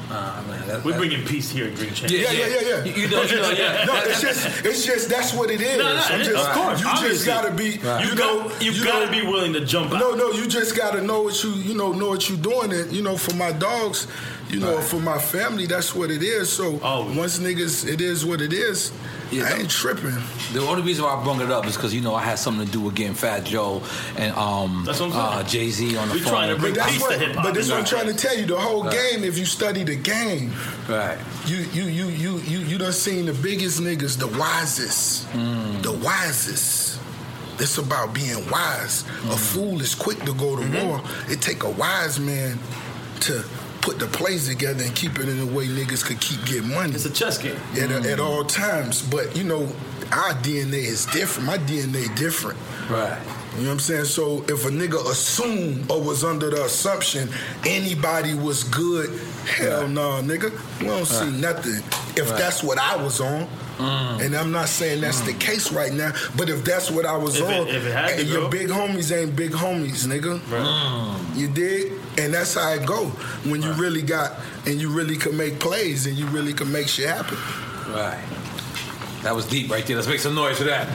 Uh, man, that, We're bringing peace here at Green Chain. Yeah, yeah, yeah, yeah. You, you know, you know, yeah. No, it's just, it's just that's what it is. No, no, I'm it- just, of course, you obviously. just gotta be, Right. you You know, got- you gotta know- be willing to jump out. No, no, you just gotta know what you, you know, know what you're doing. And you know, for my dogs, you know, Right. for my family, that's what it is. So once niggas, it is what it is. Yeah, I ain't tripping. The only reason why I brought it up is because you know I had something to do with getting Fat Joe and um, That's what I'm saying. uh, Jay Z on the We phone. trying to bring but that's what, But this is what I'm trying to tell you. The whole Right. game, if you study the game, right? You you you you you you done seen the biggest niggas, the wisest, Mm. the wisest. It's about being wise. A fool is quick to go to Mm-hmm. war. It take a wise man to put the plays together and keep it in a way niggas could keep getting money. It's a chess game. At, Mm. at all times. But, you know, our D N A is different. My D N A different. Right. You know what I'm saying? So if a nigga assumed or was under the assumption anybody was good, hell no, nigga. We don't see Right. nothing. If Right. that's what I was on, Mm. and I'm not saying that's the case right now, but if that's what I was If it- on, if it had to and your go. big homies ain't big homies, nigga. You dig? And that's how it go. When you really got, and you really can make plays, and you really can make shit happen. Right. That was deep right there. Let's make some noise for that.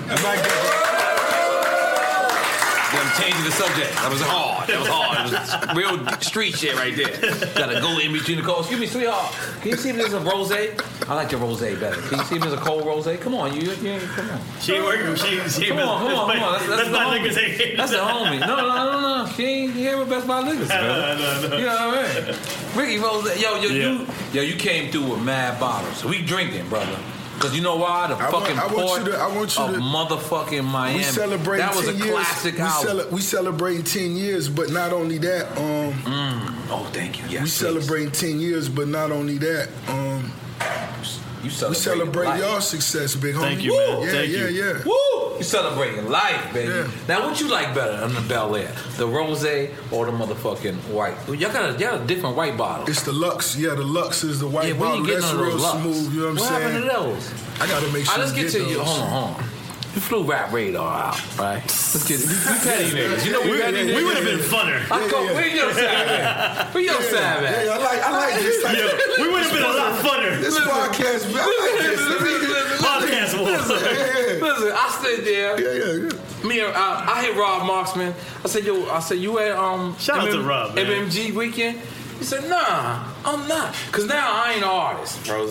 I'm changing the subject. That was hard. That was hard. It was real street shit right there. Gotta go in between the cold. Excuse me, sweetheart. Can you see if there's a rosé? I like the rosé better. Can you see if there's a cold rosé? Come on, you, you come on. She ain't working. She, she Come on, come on, come on. That's, that's, That's the not homie. niggas ain't. That's the homie. No, no, no, no. She ain't here with Best Buy niggas, man. No, no. You know what I mean? Ricky Rose, yo, yo, Yeah. you, yo, you came through with mad bottles. We drinking, brother. Cause you know why? The I want- fucking I want port you to- I want you of to- motherfucking Miami. We celebrate that was ten a years. classic we album. cele- we celebrating ten years, but not only that, um, Oh, thank you. Yes, we please. celebrating ten years, but not only that, um, You we celebrating celebrate life. y'all success, big homie. Thank you, Woo! man. Yeah, Thank yeah, you. yeah. Woo! You celebrating life, baby. Yeah. Now, what you like better than the Bel Air? The rosé or the motherfucking white? Y'all got a, y'all got a different white bottle. It's the Lux. Yeah, the Lux is the white Yeah, we bottle. ain't getting That's none of real those Lux. smooth. You know what I'm What saying? happened to those? I gotta make sure. All right, let's you get to get you. those. Hold on, hold on. You flew Rap Radar out, right? Let's get it. We, we petty niggas. You know we, We- petty we niggas. would've been funner. I Yeah, go, yeah. where your side at? Where your Yeah, side at? yeah, I like, I like this. Type Yo, of- we would have been a lot funner. This podcast, I like this. Podcast wars. Yeah, yeah, Listen, I stood there. yeah, yeah, yeah. Me, and, uh, I hit Rob Marksman. I said, yo, I said, you at um Shout out to Rob, man. M M G weekend? He said, nah, I'm not. Cause now I ain't an artist, Rose.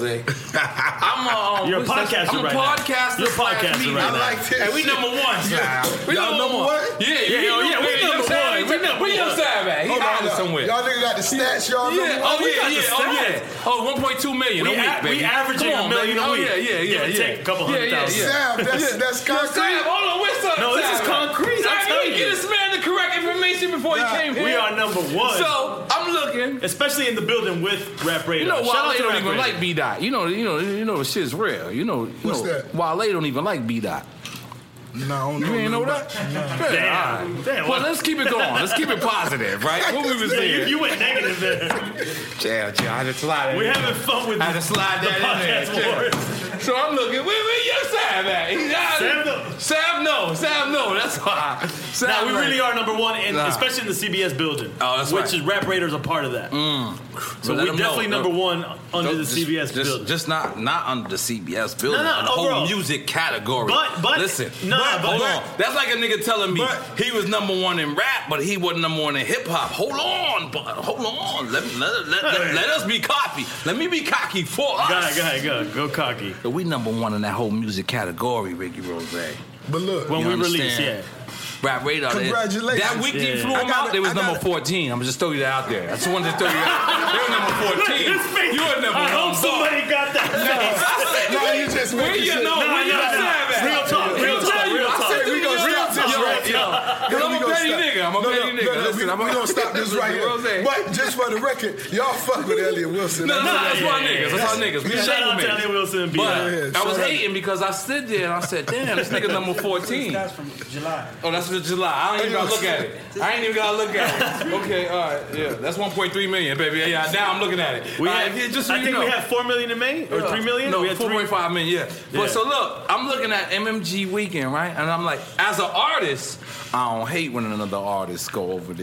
I'm a, um, You're a what's that? podcaster I'm a right now. podcaster. You're a slash podcaster media. right I now. like this. And we number one now. We Y'all number one? Yeah, Yeah, we, oh, yeah, we yeah, number Sam, one. We number we one. your Sam at. He Hold on, hiding y'all- somewhere. Y'all niggas got the stats, y'all. Yeah, number oh one? we yeah, got the yeah, oh stats. yeah. Oh, one point two million We a week, a- baby. we averaging Come on, a million baby. a Oh week. yeah, yeah, Give yeah, or yeah. take a couple yeah, hundred yeah, thousand. yeah. Sam, that's that's Yo, concrete. Sam, hold on, where's Sam? No, this is Sam? concrete, I'm Sam, you telling didn't you. get this man the correct information before he Nah, came here. We are number one. So I'm looking. Especially in the building with Rap Radar. You know, Shout out Wale to don't Rap even Radar. like B Dot. You know, you know, you know the shit's real. You know, you What's know, that? Wale don't even like B Dot. No, I don't You know ain't know nothing that? about- Yeah, Damn. all right. Damn, Well, what- let's keep it going. Let's keep it positive, right? What we was Yeah, you, saying. you went negative there. Chill, chill. I had to slide that We're in. having fun with I had to slide the that in podcast there. wars. So I'm looking. Where, where your Sam at? He's out. Sam no. Sam no. Sam no. That's why. Sam Now, we like- really are number one, and Nah. especially in the C B S building. Oh, that's which right. is Rap Radar's a part of that. Mm. So let we're them definitely know. number one under the Just- C B S just, building. Just not not under the C B S building. No, no, on the whole overall. music category. But- but- listen, no, but, but- hold on. That's like a nigga telling me but- he was number one in rap, but he wasn't number one in hip hop. Hold on, but hold on. Let me let, let, let, let us be cocky. Let me be cocky for us. Go ahead, go ahead, go, go cocky. But we number one in that whole music category, Ricky Rose. But look, When You we understand? release, yeah. Rap Radar. Congratulations. That week you Yeah. flew I them gotta- out, they was I number gotta- fourteen. I'm just throwing you that out there. I just wanted to throw you out. They were number fourteen. His face. You were number I one. hope somebody got that face. no, you just Where making you shit. know? No, Where you no, no. Sam at? Real talk, real I talk, real I talk. said We to gonna you, stop this yo, right yo, Cause I'm We a gonna petty stop- nigga. I'm a no, petty no, nigga. no, Listen, we, I'm we gonna stop this right Rose. here. But just for the record, y'all fuck with Elliot Wilson. No, no, That's- that's yeah, my yeah, niggas. yeah. That's our niggas. We Shout shame out to Elliot Wilson and B. But Yeah, yeah, I was shout out. hating because I stood there and I said, damn, this nigga number fourteen. That's from July. Oh, that's for July. I ain't even gotta look at it. I ain't even gotta look at it. Okay, all right, yeah, that's one point three million, baby. Yeah, now I'm looking at it. We All had, right, yeah, just so I you think know. we had four million in May or three million. No, we had four point five million. Yeah. Yeah. But so look, I'm looking at M M G weekend, right? And I'm like, as an artist, I don't hate when another artist go over there.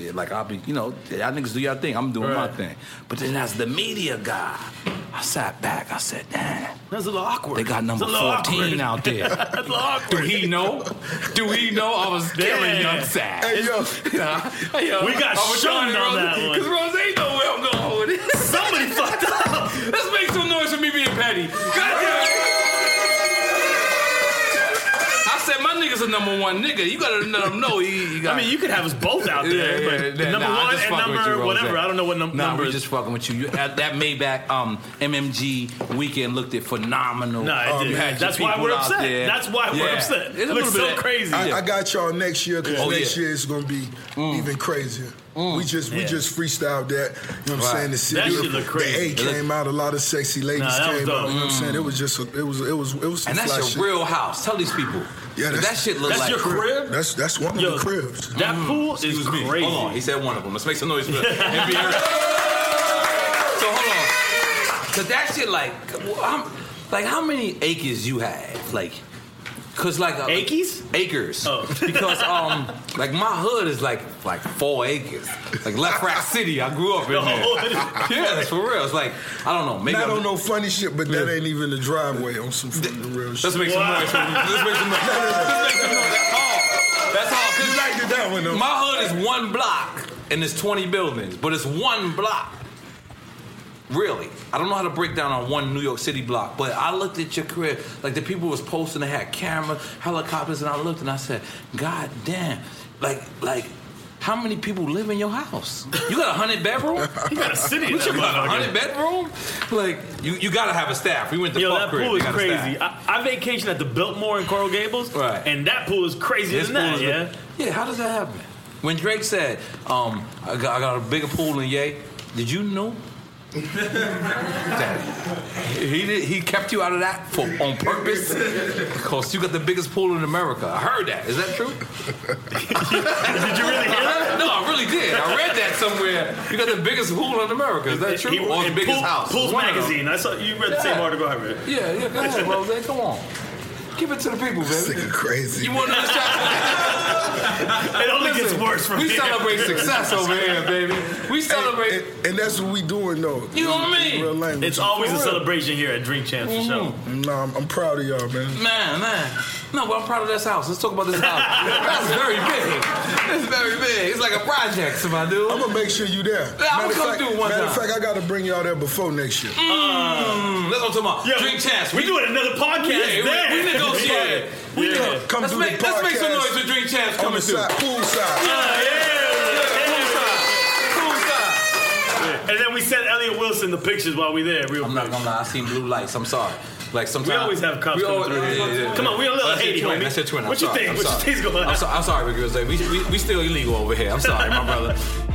shit. Like, I'll be, you know, y'all niggas do your thing. I'm doing Right. my thing. But then as the media guy, I sat back. I said, damn. That's a little awkward. They got number It's a little fourteen awkward. out there. That's a little Do awkward. he know? Do he know I was killing Yeah. Young Sad? Hey, yo. Hey, yo, We got I was trying shunned to on Rose- that one. Cause Rose ain't know where I'm going with it. Somebody fucked up. Let's make some noise for me being petty. Goddamn. I said my nigga's a number one nigga. You gotta let him know he, he got. I mean, you could have us both out there. Yeah, but yeah, yeah. number Nah, I one just and fucking with number you, Rose. whatever. I don't know what num- Nah, number we is. just fucking with you. you that, that Maybach um, M M G weekend looked at phenomenal. Nah, it Um, didn't. you had your That's why people we're out upset. there. That's why we're Yeah. upset. It's a It looks little so bit of- crazy. I, Yeah. I got y'all next year because Oh, next yeah. year it's gonna be even crazier. We just we Yeah. just freestyled that. You know what I'm Right. saying? The city, That shit look crazy. The A came out. A lot of sexy ladies Nah, that was came dope. out. You know what I'm saying? It was just a, it was it was it was some And that's fly your shit. real house. Tell these people. Yeah, that that's- shit look That's like your crib? That's that's one Yo, of the cribs. That pool is Excuse me. crazy. Hold on. He said one of them. Let's make some noise for N B A. So hold on. Cause that shit like, I'm, like how many acres you have? Like, cause like uh, Acres? Acres. Oh. Because um, like my hood is like like four acres. Like Left Rack City. I grew up in there. Yeah, that's for real. It's like I don't know. Maybe Not I'm- on no funny shit, but that ain't even the driveway on some fucking real shit. Let's make some Wow. noise. Let's make some noise. Let's make some noise. That's all. That's all. Cause You liked it that one though. my hood is one block and there's twenty buildings, but it's one block. Really. I don't know how to break down on one New York City block, but I looked at your crib, like the people was posting, they had cameras, helicopters, and I looked and I said, God damn, like, like, how many people live in your house? You got a hundred bedroom? You got a city in What that you got, a hundred motherfucker. bedroom? Like, you, you gotta have a staff. We went to Yo, Puff that Crib, pool they is got a crazy. staff. I, I vacationed at the Biltmore in Coral Gables, Right. and that pool is crazier This than that, pool is- yeah? Yeah, how does that happen? When Drake said, um, I, got, I got a bigger pool than Ye, did you know? that he did, he kept you out of that for on purpose because you got the biggest pool in America. I heard that. Is that true? Did you really hear that? No, I really did. I read that somewhere. You got the biggest pool in America. Is that true? He- or the in biggest Pool- house? Pools One of them. magazine. I saw you read the same Yeah. article I read. Yeah, yeah. Go ahead, Rose. Come on. Give it to the people, Sick baby. of crazy. You want to It only gets worse from We here. celebrate success over here, baby. We celebrate. And, and, and that's what we doing though. You know what I mean? Real language. It's always For a real. celebration here at Drink Champs for sure. Nah, I'm, I'm proud of y'all, man. Man, man. No, but I'm proud of this house. Let's talk about this house. That's very big. It's very big. It's like a project, my dude. I'm gonna make sure you there. Yeah, I'ma Matter of come fact- through one Matter of time. fact, I gotta bring y'all there before next year. Mm, that's what I'm talking about. Yeah, Drink Champs. We doing another podcast Yeah, there. we, we negotiated. We Yeah. come, come Let's do make, the let's podcast make some noise for Drink Champs on coming the through. side, pool side. Yeah, yeah. Cool side. And then we sent Elliot Wilson the pictures while we there. Real I'm quick. not gonna lie. I seen blue lights. I'm sorry. Like sometimes We always have cops we coming always- through. yeah, yeah, yeah. Come on, we a little That's your Haiti, twin. homie. That's your twin. I'm What you sorry. think? I'm What you sorry. think's going on? I'm, so, I'm sorry, because we, we we still illegal over here. I'm sorry, my brother.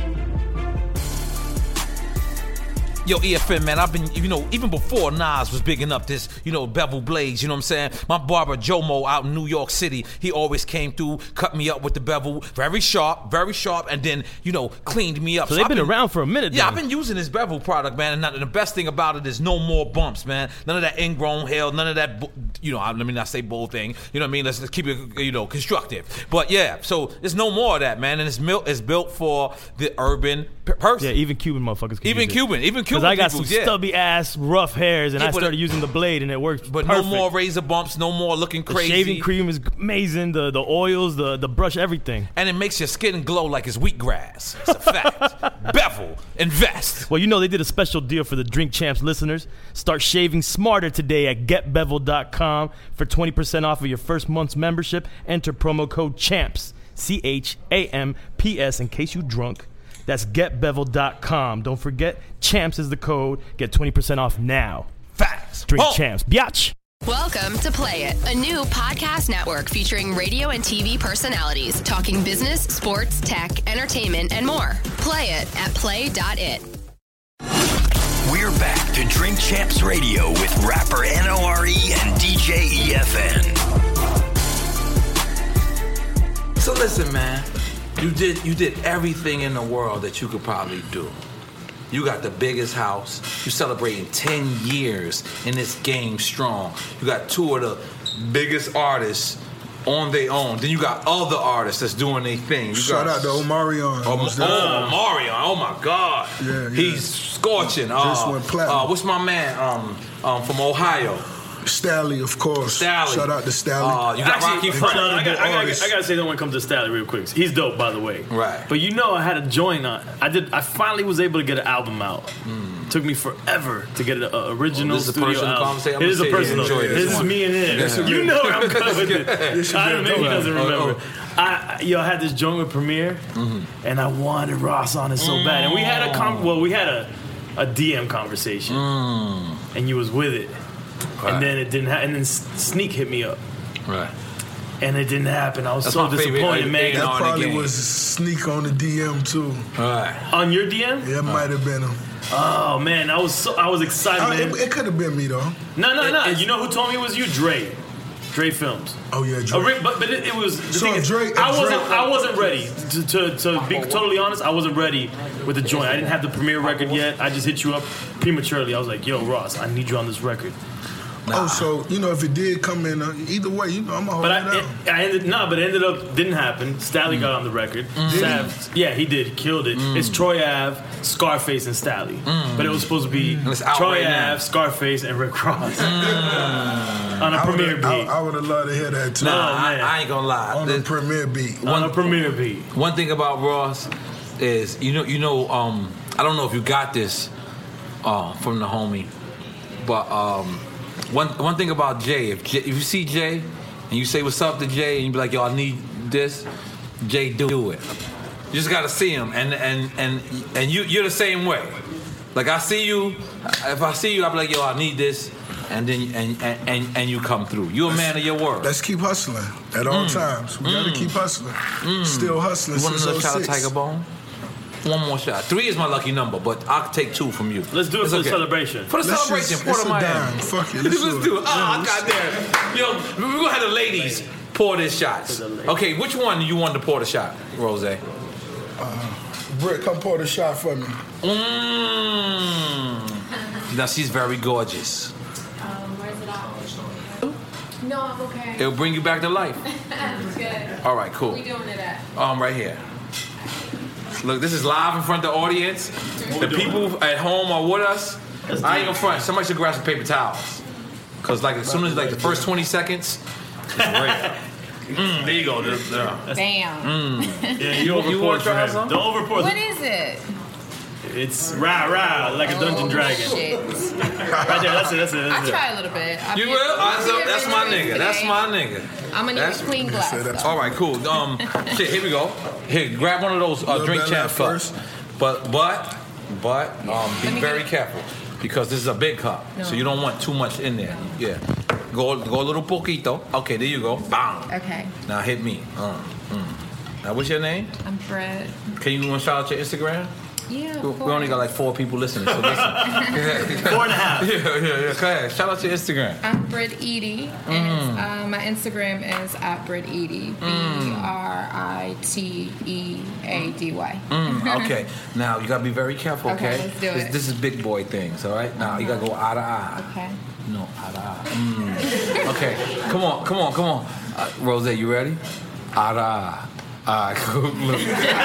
Yo, E F N, man, I've been, you know, even before Nas was bigging up this, you know, Bevel Blades, you know what I'm saying? My barber, Jomo, out in New York City, he always came through, cut me up with the bevel, very sharp, very sharp, and then, you know, cleaned me up. So they've I've been around for a minute Yeah, then. I've been using this bevel product, man, and not- and the best thing about it is no more bumps, man. None of that ingrown hair, none of that, bu- you know, let me not say bull thing, you know what I mean? Let's, let's keep it, you know, constructive. But yeah, so there's no more of that, man, and it's built, it's built for the urban p- person. Yeah, even Cuban motherfuckers can Even use it. Cuban, even Cuban Because I got people, some yeah. stubby ass, rough hairs, and Yeah, I but started it- using the blade, and it works. But perfect. no more razor bumps, no more looking The crazy. shaving cream is amazing. The the oils, the the brush, everything. And it makes your skin glow like it's wheatgrass. It's a fact. Bevel, invest. Well, you know they did a special deal for the Drink Champs listeners. Start shaving smarter today at get bevel dot com for twenty percent off of your first month's membership. Enter promo code CHAMPS, C H A M P S, in case you drunk. That's get bevel dot com. Don't forget, CHAMPS is the code. Get twenty percent off now. Facts. Drink Oh. Champs. Biatch. Welcome to Play It, a new podcast network featuring radio and T V personalities talking business, sports, tech, entertainment, and more. Play it at play dot it. We're back to Drink Champs Radio with rapper N O R E and D J E F N. So listen, man. You did you did everything in the world that you could probably do. You got the biggest house. You're celebrating ten years in this game strong. You got two of the biggest artists on their own. Then you got other artists that's doing their thing. You Shout got, out to Omarion. Oh, was oh, there. Omarion. Oh, my God. Yeah, yeah. He's scorching. Just uh, went platinum. Uh, what's my man um, um, from Ohio? Stally, of course. Stally. Shout out to Stally. Uh, you got Actually, Rocky Frank. I, I, gotta- I, gotta- I gotta say that when it comes to Stally real quick. He's dope, by the way. Right. But you know, I had a joint on. I did. I finally was able to get an album out. Took me forever to get an uh, original Well, this is a studio personal album. conversation. I'm It is a gonna say personal. you enjoy this This is one. me and him. Yes, You sir. know where I'm going with Yes, it. sir. I don't know if he doesn't Oh, remember. I, yo, I had this joint with Premier, and I wanted Ross on it so bad. And we had a com- well, we had a, a D M conversation, and you was with it. Right. And then it didn't happen. And then S- Sneak hit me up. Right. And it didn't happen. I was That's so my favorite, disappointed, uh, man. A and R That in the probably game. was Sneak on the D M too. Right. On your D M? Yeah, it might have been him. Oh man, I was so I was excited. Oh, man. it it could have been me though. No, no, no. It- You know who told me it was you? Dre. Dre Films. Oh yeah, Dre. Uh, Rick- but but it, it was the So thing if is, Dre- if I wasn't Dre- I wasn't ready to, to to be totally honest. I wasn't ready with the joint. I didn't have the premiere record yet. I just hit you up prematurely. I was like, yo, Ross, I need you on this record. Oh, so you know if it did come in, uh, either way, you know I'm gonna hold But it I, down. it, I ended no, but it ended up didn't happen. Stally got on the record. Did he? Sav, yeah, he did, killed it. It's Troy Ave, Scarface, and Stally. But it was supposed to be it's out Troy right now. Ave, Scarface, and Rick Ross on a I premiere would've- beat. I, I would have loved to hear that too. Nah, Oh, I, man. I ain't gonna lie. on the premiere beat. on a premiere beat. One thing about Ross is, you know, you know, um, I don't know if you got this uh, from the homie, but um, one one thing about Jay, if Jay, if you see Jay and you say what's up to Jay and you be like, yo, I need this, Jay do it. You just gotta see him, and and and and you you're the same way. Like I see you, if I see you, I be like, yo, I need this. And then and, and and and you come through. You're a man of your word. Let's keep hustling at all Mm. times. We gotta Mm. keep hustling. Mm. Still hustling You want since another shot of oh six. Tiger Bone? One more shot. Three is my lucky number, but I'll take two from you. Let's do it It's for okay. the celebration. For the Let's celebration, just- Port it's of a Miami. dime. Fuck it, Let's, let's do do it. it. Oh, Yeah, goddamn. Yo, we're gonna have the ladies pour their shots. Okay, which one do you want to pour the shot, Rose? Uh, Britt, come pour the shot for me. Mmm. Now she's very gorgeous. Um, where's it all? No, I'm okay. It'll bring you back to life. I'm good. All right, cool. Where we doing it at? Um, right here. Look, this is live in front of the audience. The people at home are with us. I ain't gonna front. Somebody should grab some paper towels. Cause like as soon as like the first twenty seconds, it's great. Mm, there you go. There, there. Bam. Mm. Yeah, You- you, you overpour wanna for try him. some? Don't overpour. What is it? It's rah rah like a dungeon Oh, dragon. shit. Right there. That's it. That's it. That's I'll it. try a little bit. I'll You be- will? I'll I- be that's my adventurous nigga. That's today. my nigga. I'm gonna need That's- a clean glass. though. All right, cool. Um, shit, here we go. Here, grab one of those uh, Little drink Bel champ Air cups. But, but, but, um, be Let me very get- careful because this is a big cup, so you don't want too much in there. Yeah, go, go a little poquito. Okay, there you go. Bang. Okay. Now hit me. Uh, mm. Now, what's your name? I'm Brett. Can you want to shout out your Instagram? Yeah. We, we only got like four people listening, so listen. Four and a half. Yeah, yeah, yeah. Go ahead. Shout out your Instagram. I'm Britt Edie, and uh, my Instagram is at Britt Edie, B R I T E A D Y. Mm, okay. Now you gotta be very careful. Okay. Okay, let's do this, it. this is big boy things. All right. Now you gotta go eye to eye. Okay. No, eye to eye. Mm. Okay. Come on. Come on. Come on. Uh, Rose, you ready? Eye to eye. All right. Cool. Look.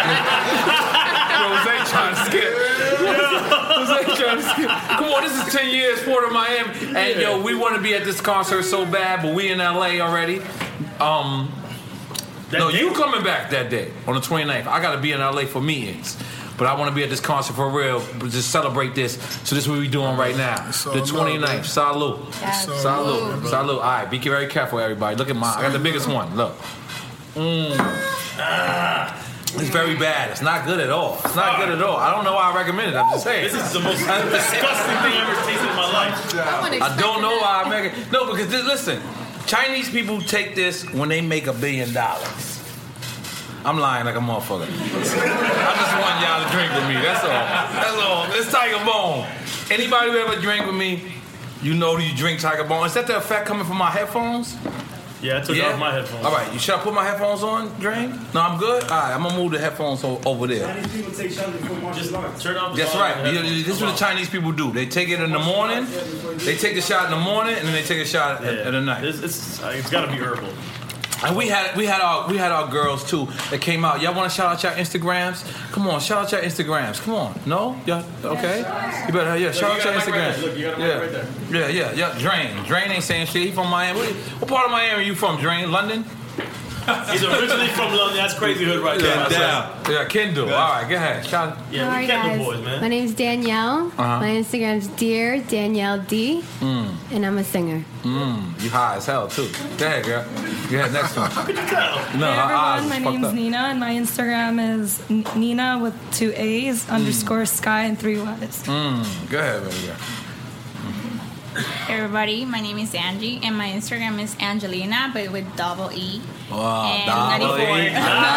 Rose trying to skip. Rose trying to skip. Come on. This is ten years Port of Miami, and yo, we want to be at this concert so bad, but we in L A already. Um. No, you coming back that day on the twenty-ninth. I got to be in L A for meetings. But I want to be at this concert for real, just celebrate this. So this is what we doing right now. all The love, twenty-ninth. Salute. Yes. all Salute. love, Salute. All right, be very careful, everybody. Look at mine. I got the biggest one. Look. Mm. Ah. It's very bad. It's not good at all. It's not good at all. I don't know why I recommend it. I'm just saying. This is the most disgusting thing I ever tasted in my life. I don't know why I make it. No, because this, listen, Chinese people take this when they make a billion dollars. I'm lying like a motherfucker. I just want y'all to drink with me. That's all. That's all. It's Tiger Bone. Anybody who ever drink with me, you know you drink Tiger Bone. Is that the effect coming from my headphones? Yeah, I took off my headphones. All right, you should I put my headphones on, drink? No, I'm good. All right, I'm gonna move the headphones o- over there. Chinese people take shots before martial arts. Turn off the That's volume. right. You- you- This is what the Chinese people do. They take it in the morning. They take the shot in the morning, and then they take a shot at, Yeah. at the night. It's, it's, uh, it's got to be herbal. And we had we had our we had our girls too that came out. Y'all want to shout out your Instagrams? Come on, shout out your Instagrams. Come on, no, yeah, okay. You better yeah, shout out your Instagrams. Look, you got a yeah. mic right there. yeah, yeah, yeah. Drain, Drain ain't saying shit. He from Miami. What, what part of Miami are you from? Drain, London. He's originally from London. That's crazy hood right there. Yeah, yeah, yeah, Kendall. All right, go ahead. Shout. Yeah, Hi we Kendall guys. boys, man. My name's Danielle. Uh-huh. My Instagram's Dear Danielle D, Mm. and I'm a singer. Mm, you high as hell too. Go ahead, girl. Go ahead, next one. How could you tell? No, Hey her eyes everyone, my is fucked name's up. Nina and my Instagram is N- Nina with two A's underscore sky and three Y's. Mm, go ahead, baby girl. Hey everybody, my name is Angie and my Instagram is Angelina but with double E. Wow, and double ninety-four. E.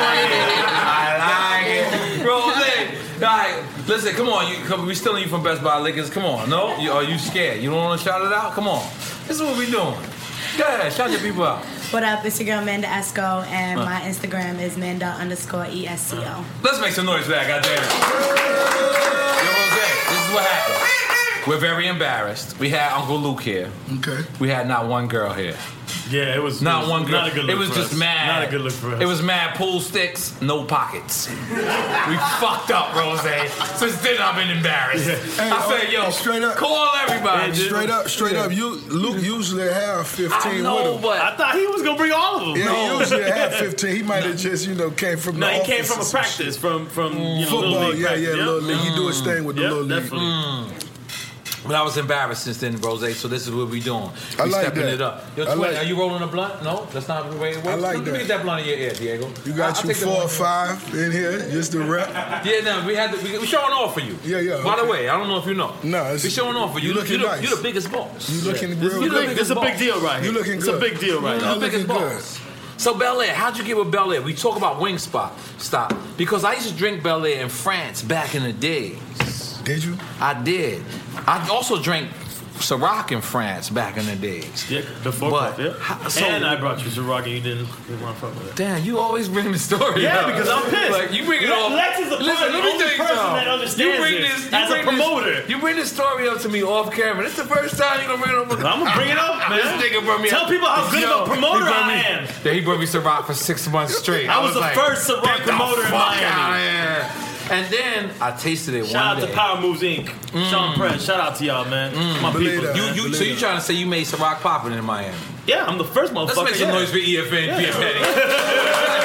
I like it. Rose, all right, listen, come on. You, come, we stealing you from Best Buy Liquors. Come on. No? You, are you scared? You don't want to shout it out? Come on. This is what we doing. Go ahead, shout your people out. What up? It's your girl Manda Esco, and Huh. my Instagram is Manda underscore E S C O. Let's make some noise for that, goddamn. Yo, Jose, this is what happened. We're very embarrassed. We had Uncle Luke here. Okay. We had not one girl here. Yeah, it was not it was one girl. not a good look it was for just us. mad. Not a good look for us. It was mad pool sticks, no pockets. We fucked up, Rose. Since then, I've been embarrassed. Hey, I said, oh, yo, straight up, call everybody. Hey, straight up, straight up. You Luke usually have fifteen I know, with him. but I thought he was gonna bring all of them. Yeah, No. he usually had fifteen. He might have just, you know, came from No, the he came office from or a some practice, shit. from from you know, Football, little league yeah, practice. yeah, Yep. little league. He do his thing with the Yep, little league. definitely. Mm. But I was embarrassed since then, Rose. So this is what we doing. We I like stepping that. it up. Yo, I Twin, like- are you rolling a blunt? No, that's not the way it works. I like Let me that. get that blunt in your ear, Diego. You I- got I'll you take the four or one. five in here, just the rep. Yeah, no, we had to, we, we showing off for you. Yeah, yeah. By the okay. way, I don't know if you know. No, it's, we showing off for you. You looking you the, nice. You the biggest boss. You looking Yeah. real You the good. biggest It's a big boss. deal right here. You looking It's good. a big deal right You now. the biggest looking good. boss. So Bel Air, how'd you get with Bel Air? We talk about Wingspot. Stop. Because I used to drink Bel Air in France back in the days. Did you? I did. I also drank Ciroc in France back in the days. Yeah, before But Puff, yeah. how- so- and I brought you to Rock and you didn't, didn't want to fuck with it. Damn, you always bring the story. Yeah, up. because I'm pissed. Like you bring it Le- off. Lex is the Listen, person- let me only tell you person something. that understands you bring this this you as a bring promoter. This, you bring this story up to me off camera. This is the first time you gonna bring it up. I'm gonna bring it up, man. This nigga brought me. Tell people how good of a promoter he brought I me- am. Yeah, he brought me Ciroc for six months straight. I was the like, first Ciroc "Get the promoter in fuck Miami." outta here." And then I tasted it Shout out one day. to Power Moves Incorporated. Sean Press, shout out to y'all, man. My Believe people. that. You, you, so you trying to say you made Ciroc popping in Miami? Yeah, I'm the first motherfucker. Let's make some yeah. noise for E F N, P F Petty.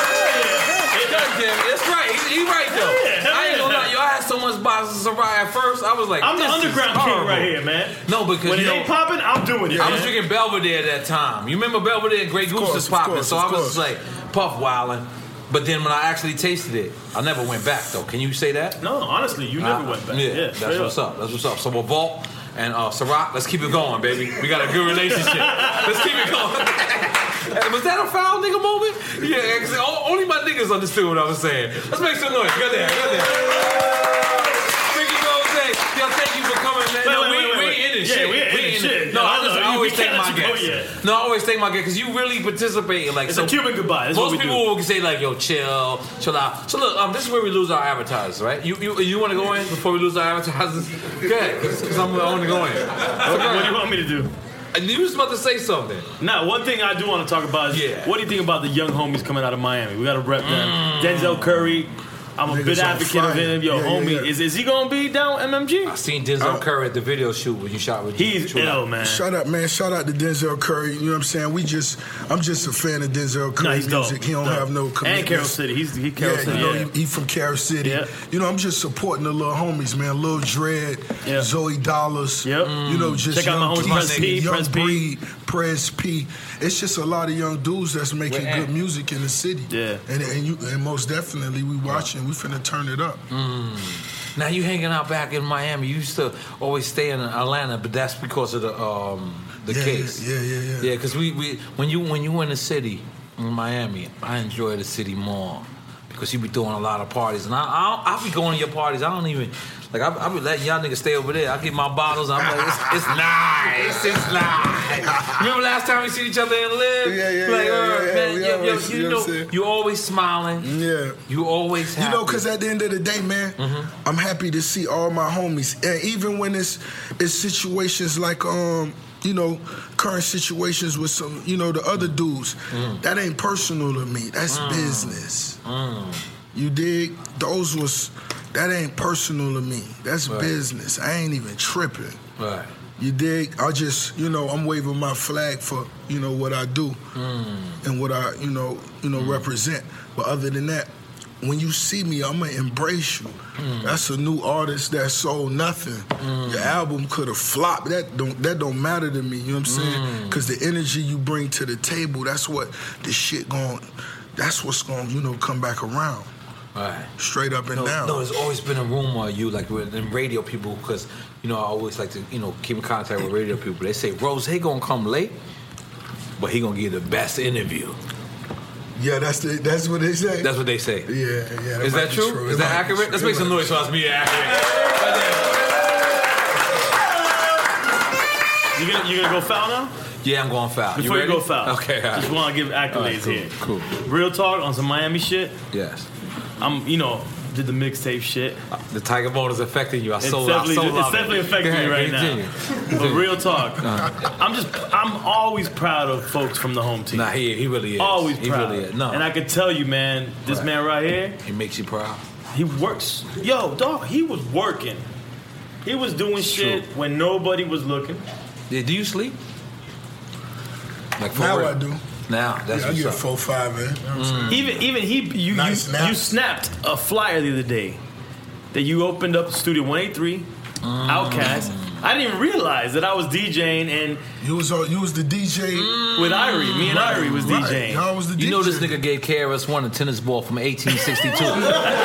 That's right. He, he right though. Yeah, I ain't gonna lie, yo. I had so much bottles of Ciroc at first. I was like, I'm the this is underground king horrible. right here, man. No, because When you it know, ain't popping, I'm doing it. I man. was drinking Belvedere at that time. You remember Belvedere and Grey Goose course, was of popping, course, so of I was course. just like puff wilding. But then when I actually tasted it, I never went back though. Can you say that? No, honestly, you never Uh, went back. Yeah, Yeah, that's straight what's up. up. That's what's up. So we'll Vault and uh, Ciroc, let's keep it going, baby. We got a good relationship. Let's keep it going. Was that a foul nigga moment? Yeah, 'cause only my niggas understood what I was saying. Let's make some noise. Got there, got there. Ricky Rose, yo, thank you for coming, man. Wait, no, wait, we, wait, we wait. ain't in this Yeah, shit. we ain't in this it. shit. No, No, I, no, listen, no, I we always can't take my let you go guests. yet. No, I always take my guests because you really participate. Like It's so, a Cuban goodbye. That's what most we do. people will say like, "Yo, chill, chill out." So look, um, this is where we lose our advertisers, right? You you you want to go in before we lose our advertisers? Good, because I'm I want to go in. So, What do you want me to do? And you was about to say something. Now, one thing I do want to talk about is Yeah. what do you think about the young homies coming out of Miami? We got to rep them. Mm. Denzel Curry. I'm a Niggas big on advocate of fire. him. Yo, Yeah, yeah, homie, yeah. is is he gonna be down M M G? I seen Denzel Curry at the video shoot when you shot with He's True ill, Life. man. Shout out, man. Shout out to Denzel Curry. You know what I'm saying? We just, I'm just a fan of Denzel Curry No, he's dope. music. He don't Dope. have no commitments. And Carroll City. He's he Carroll yeah, City. you know, yeah. he, he from Carroll City. Yeah. You know, I'm just supporting the little homies, man. Lil Dread, Yeah. Zoe Dollars. Yep. You know, just Check out my young homies, Press kids, P, young Press P. breed, Press P. It's just a lot of young dudes that's making Where good at? music in the city. Yeah. And and you and most definitely we watching. We finna turn it up. Mm. Now you hanging out back in Miami. You used to always stay in Atlanta, but that's because of the um the Yeah, case. yeah, yeah, yeah. Yeah, because we, we when you when you in the city in Miami, I enjoy the city more because you be doing a lot of parties, and I I I'll be going to your parties. I don't even like I I be letting y'all niggas stay over there. I get my bottles. And I'm like, it's, it's nice, it's nice. Remember last time we seen each other in Live? Yeah, yeah, like, yeah, uh, yeah, yeah. man, We yo, yo, always- you you know know, what I'm saying? you always smiling. Yeah. You always happy. You know, because at the end of the day, man, I'm happy to see all my homies. And even when it's, it's situations like um you know, current situations with some, you know, the other dudes. Mm. That ain't personal to me. That's mm. business. Mm. You dig? Those was, that ain't personal to me. That's right. business. I ain't even tripping. Right. You dig? I just, you know, I'm waving my flag for, you know, what I do mm. and what I, you know, you know, mm. represent. But other than that, when you see me, I'm gonna embrace you. Mm. That's a new artist that sold nothing. Mm. Your album could have flopped. That don't that don't matter to me. You know what I'm saying? Because the energy you bring to the table, that's what the shit going. That's what's gonna, you know, come back around. Right. Straight up and no, down. No, there's always been a rumor of you, like with in radio people, because you know I always like to, you know, keep in contact with radio people. They say Rose gonna come late, but he gonna give the best interview. Yeah, that's the, that's what they say. That's what they say. Yeah, yeah. That Is that true? true? Is It that might accurate? be Let's true. make some noise so it's me accurate. You gonna you gonna go foul now? Yeah, I'm going foul. Before you, you, go foul, okay. All right. Just want to give accolades All right, cool, here. Cool. Real talk on some Miami shit. Yes. I'm, you know, did the mixtape shit. The Tiger Bone is affecting you. I It's so, definitely, I so it's love definitely it. affecting me right Continue. now. Continue. But real talk, I'm just, I'm always proud of folks from the home team. Nah, he he really is. Always he proud. really is. No. And I can tell you, man, this Right. man right here, He makes you proud. he works. Yo, dog, he was working. He was doing shit true. when nobody was looking. Yeah, do you sleep? Like for Now real? I do. Now, that's yeah, I what's get up. four, five in. You know what I'm saying? Even even he you Nice you, naps. you snapped a flyer the other day that you opened up Studio one eighty-three, Mm. Outcast. I didn't even realize that I was DJing and You was uh, you was the D J with Irie. Me and Right, Irie was right. DJing. Y'all was the You D J. know this nigga gave K R S One a tennis ball from eighteen sixty-two. That's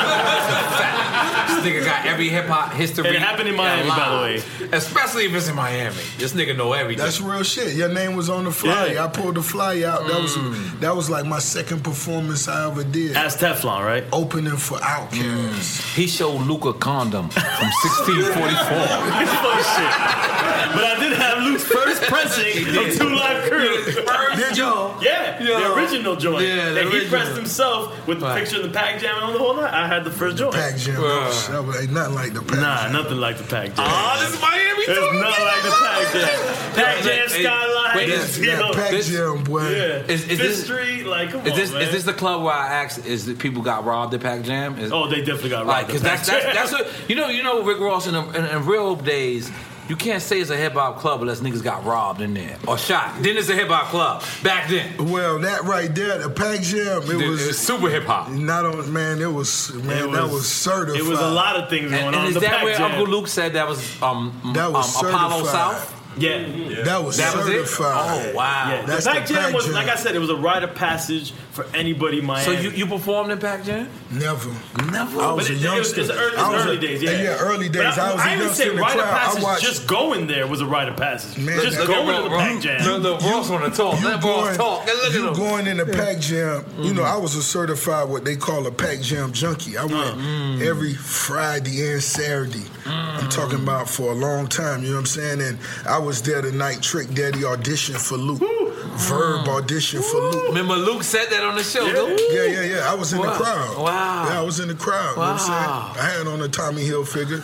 a fact. This nigga got every hip hop history. And it happened in Miami, by the way. Especially if it's in Miami. This nigga know everything. That's real shit. Your name was on the flyer. Yeah. I pulled the flyer out. That was Mm. that was like my second performance I ever did. As Teflon, right? Opening for Outkast. He showed Luke a condom from sixteen forty-four. Bullshit. But I did have Luke's first pressing of Two Live Crew. Did you? Yeah, Yo. the original joint. Yeah, the that he original. pressed himself with the Right. picture of the Pac Jam on the whole night. I had the first joint. Pac Jam. That, was, that was, ain't nothing like the Pac Nah, Jam. nothing like the Pac Jam. Oh, this is Miami There's too. nothing like the Pac Jam. Pac Jam, Hey, Skyline, wait, That, you know, that Pac this- Jam, boy. yeah. Is- is Fifth this- Street, like, come Is on, this man. is this the club where I asked? Is that people got robbed at Pac Jam? Is, Oh, they definitely got like robbed. because at that's Pac that's Jam. that's what you know. You know Rick Ross in, the, in, in real days. You can't say it's a hip hop club unless niggas got robbed in there or shot. Then it's a hip hop club. Back then, Well, that right there, the Pac Jam, it it was was super hip hop. not on. Man, it was man, It that was- was certified. It was a lot of things going And, on. and is the that Pac where Jam. Uncle Luke said that was um, That was um Apollo certified. South? Yeah. That was That was it? certified. Oh wow. Yeah, That's the Pac the Jam Pac was, Jam. like I said, it was a rite of passage for anybody in Miami. So you, you performed in Pac Jam? Never. Never. I was But a it- it was- youngster. it's early- it's I was early a- days, yeah. Yeah, early days. But I, was a I even youngster say in the rite of crowd. I passage. watched. Just going there was a rite of passage. Man, just that- going Look to at the Ross. Pac Jam. The, the Ross want to talk. You Let Ross going, talk. Look at you him. going in the Pac Jam, you know, I was a certified what they call a Pac Jam junkie. I went Mm. every Friday and Saturday. I'm talking about for a long time, you know what I'm saying? And I was there the night Trick Daddy auditioned for Luke. Verb auditioned for Luke. Remember Luke said that on the show, Yeah, though? yeah, yeah, yeah. I was in Wow. the crowd. Wow. Yeah, I was in the crowd. You know what I'm Wow. saying? I had on a Tommy Hilfiger.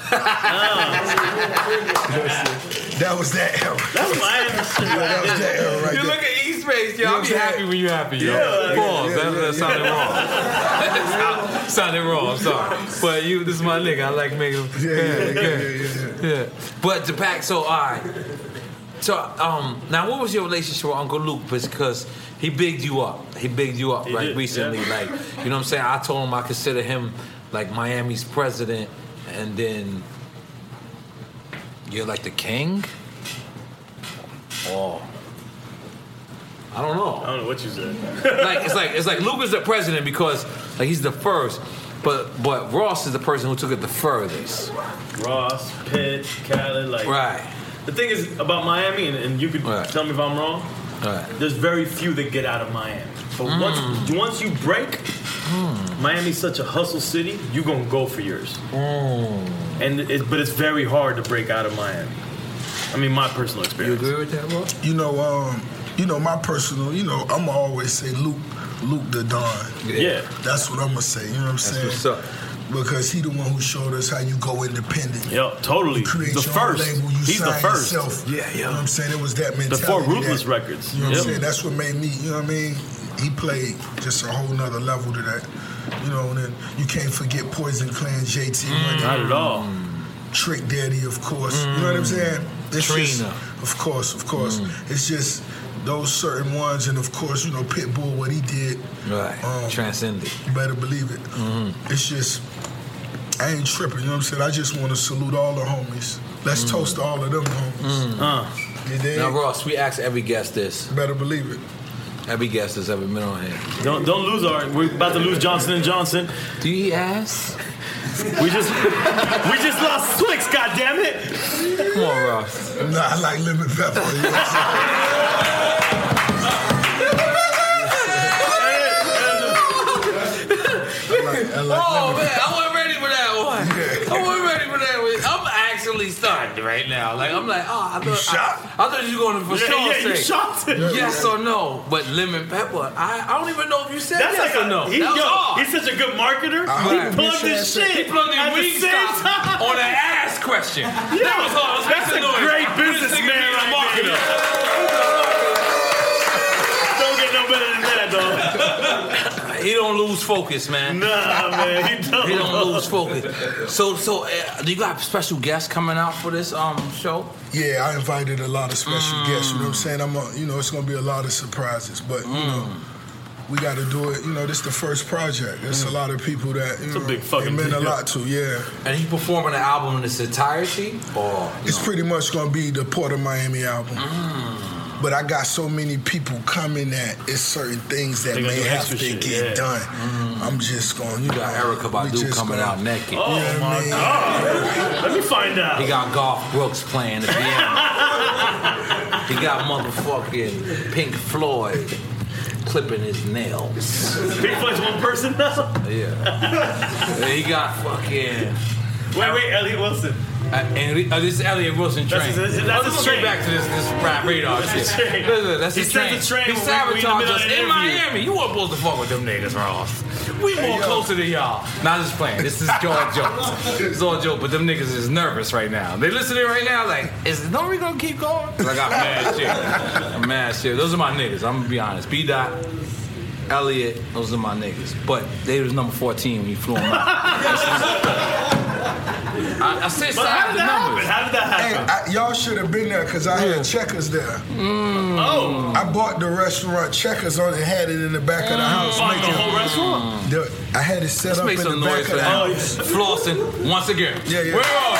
That was that era. That's Miami shit. Yeah, that was that era right You there. look at East Space, You know y'all what be I'm happy saying? when you happy, yo. Yeah, Pause. yeah, that, yeah, that sounded yeah. wrong. That sounded wrong. I'm sorry. But you, this is my nigga. I like making him. Yeah, yeah, yeah, yeah, yeah. Yeah. But the Pac, so, all right. So, um, now what was your relationship with Uncle Luke? Because he bigged you up. He bigged you up, He right, did, recently. yeah. Like, you know what I'm saying? I told him I consider him, like, Miami's president, and then you're like the king? Oh. I don't know. I don't know what you said. like it's like it's like Luke is the president because like he's the first, but but Ross is the person who took it the furthest. Ross, Pitt, Khaled, like Right. The thing is about Miami, and, and you could Right. tell me if I'm wrong. Right. There's very few that get out of Miami. But Mm. once once you break, Miami's such a hustle city. You gonna go for yours. Mm. And it, but it's very hard to break out of Miami. I mean, my personal experience. You agree with that, bro? You know, um, you know, my personal, you know, I'ma always say Luke, Luke the Don. Yeah. That's what I'm gonna say. You know what I'm That's saying? what's up. Because he the one who showed us how you go independent. Yo, totally. You create The your first. own label, you He's the sign first. yourself. Yeah, yeah. You know what I'm saying? It was that mentality. The four Ruthless that, records. You know what Yep. I'm saying? That's what made me, you know what I mean? He played just a whole nother level to that. You know, and then you can't forget Poison Clan, J T Money. Not at all. Trick Daddy, of course. You know what I'm saying? It's Trina. just, of course, of course. Mm. It's just those certain ones, and of course, you know, Pitbull, what he did. Right. Um, Transcended. You better believe it. Mm-hmm. It's just, I ain't tripping, you know what I'm saying? I just want to salute all the homies. Let's Mm. toast to all of them homies. Mm. You dig? Now, Ross, we ask every guest this. Better believe it. Every guest has ever been on here. Don't don't lose our. We're about to lose Johnson and Johnson. Do you ask? We just we just lost Twix. God damn it! Come on, Ross. Nah, I like lemon pepper. You know what I'm saying? Oh man, I wasn't ready for that one. I wasn't ready for that one. I'm actually stunned right now. Like I'm like, oh, I thought You shocked? I, I thought you were going to for Yeah, sure yeah, you say shocked it. yes or no. But lemon pepper, I, I don't even know if you said That's yes like or a, no. He, that was yo, hard. he's such a good marketer. Uh, he right. plugged his shit. He plugged at in the wing same stop time. on an ass question. Yeah, That was hard. that's a great businessman right there. Don't get no better than that, dog. He don't lose focus, man. Nah, man, he don't. He don't lose focus. So, so uh, do you got special guests coming out for this um show? Yeah, I invited a lot of special Mm. guests. You know what I'm saying? I'm, a, you know, it's gonna be a lot of surprises, but you know, we got to do it. You know, this is the first project. There's a lot of people that you It's know, a big fucking it meant a deal. lot to. Yeah, And you performing the album in its entirety, or it's pretty much gonna be the Port of Miami album. Mm. But I got so many people coming that it's certain things that They gonna may do have extra to shit, get yeah. done. Mm. I'm just going. You You got know, Erica we Badu just coming gonna- out naked. Oh Yeah, my man. god! Let me find out. He got Garth Brooks playing the piano. He got motherfucking Pink Floyd clipping his nails. Pink Floyd's one person now. Yeah. And he got fucking. Wait, wait, Elliot Wilson. Uh, and he- uh, this is Elliot Wilson train. That's his- that's Let's his go straight train. back to this this rap radar That's his shit. train. Listen, that's He his sent train. the train He when we- we in the sabotaged middle us of the in interview. Miami. You weren't supposed to fuck with them niggas, Ross. We Hey, more yo. closer to y'all. Not just playing. This is all jokes. It's all joke, but them niggas is nervous right now. They listening right now like, is Nori gonna keep going? 'Cause I got mad shit. I'm mad shit. Those are my niggas. I'm gonna be honest. B Dot, Elliot, those are my niggas. But they was number fourteen when you flew them out. I, I said But how side did the that numbers. happen? How did that Hey, happen? I, y'all should have been there because I had Checkers there. Oh, I bought the restaurant Checkers on and had it in the back of the house. bought the making- whole restaurant? The- I had it set Let's up make in some the back noise of for the that. house. Flossing once again. Yeah, yeah. Where are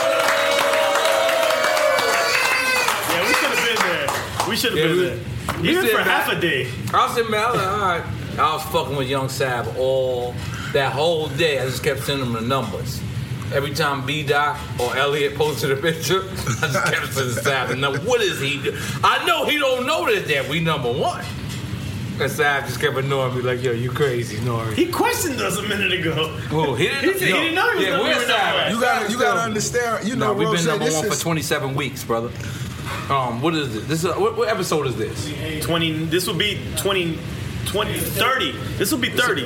Yeah, we should have been there. We should have Yeah, been we- there. we Even said for that. half a day. I was sitting there, I was like, all right. I was fucking with Young Sav all that whole day. I just kept sending him the numbers. Every time B Doc or Elliot posted a picture, I just kept sending Sav the number. What is he do? I know he don't know that, that we number one. And Sav just kept annoying me like, yo, you crazy, Nori. He questioned us a minute ago. Who? He didn't, He said he didn't know he was yeah, number where's one. Sav at? You Sav gotta, you still- gotta understand. You know, No, we've been Rose, number this one is, for twenty-seven weeks, brother. Um, what is it? This is what, what episode is this? twenty. This will be twenty, twenty, thirty. This will be thirty.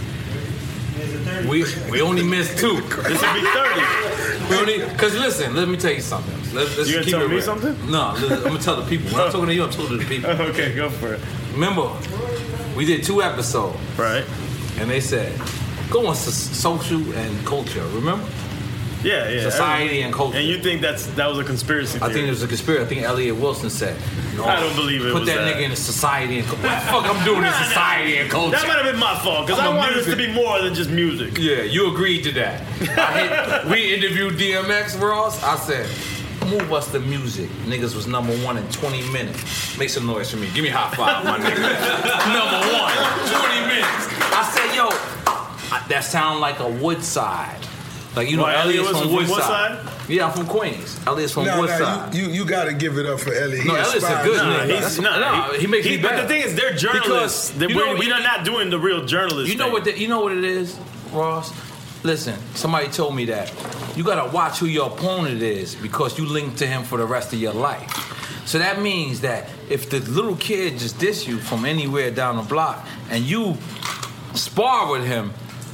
We we only missed two. This will be thirty. We only because listen, let me tell you something. Let's, let's You gonna keep tell it me real. something? No, listen, I'm gonna tell the people. When I'm talking to you, I'm talking to the people. Okay, go for it. Remember, we did two episodes, Right. and they said go on so- social and culture. Remember? Yeah, yeah. Society and culture. And you think that's that was a conspiracy theory? I think it was a conspiracy. I think Elliot Wilson said. No, I don't believe it Put was that, that. nigga in society and culture. What the fuck I'm doing in Nah, nah. society and culture? That might have been my fault because I'm I a wanted this to music- be more than just music. Yeah, you agreed to that. I hit, we interviewed D M X, Ross. I said, move us to music. Niggas was number one in twenty minutes. Make some noise for me. Give me a high five, my nigga. Number one, twenty minutes. I said, yo, I, that sound like a Woodside. Like, you know, What, Elliot Elliot's was from from Woodside. Woodside? Yeah, I'm from Queens. Elliot's from No, Woodside. no, you, you, you got to give it up for Elliot. No, He Elliot's a inspired good me. nigga. He's, That's- nah, no, he makes me But better. the thing is, they're journalists. Because, They, you we're, know, we're you- not doing the real journalist You know thing. what? The, you know what it is, Ross. Listen, somebody told me that you gotta watch who your opponent is because you link to him for the rest of your life. So that means that if the little kid just diss you from anywhere down the block and you spar with him,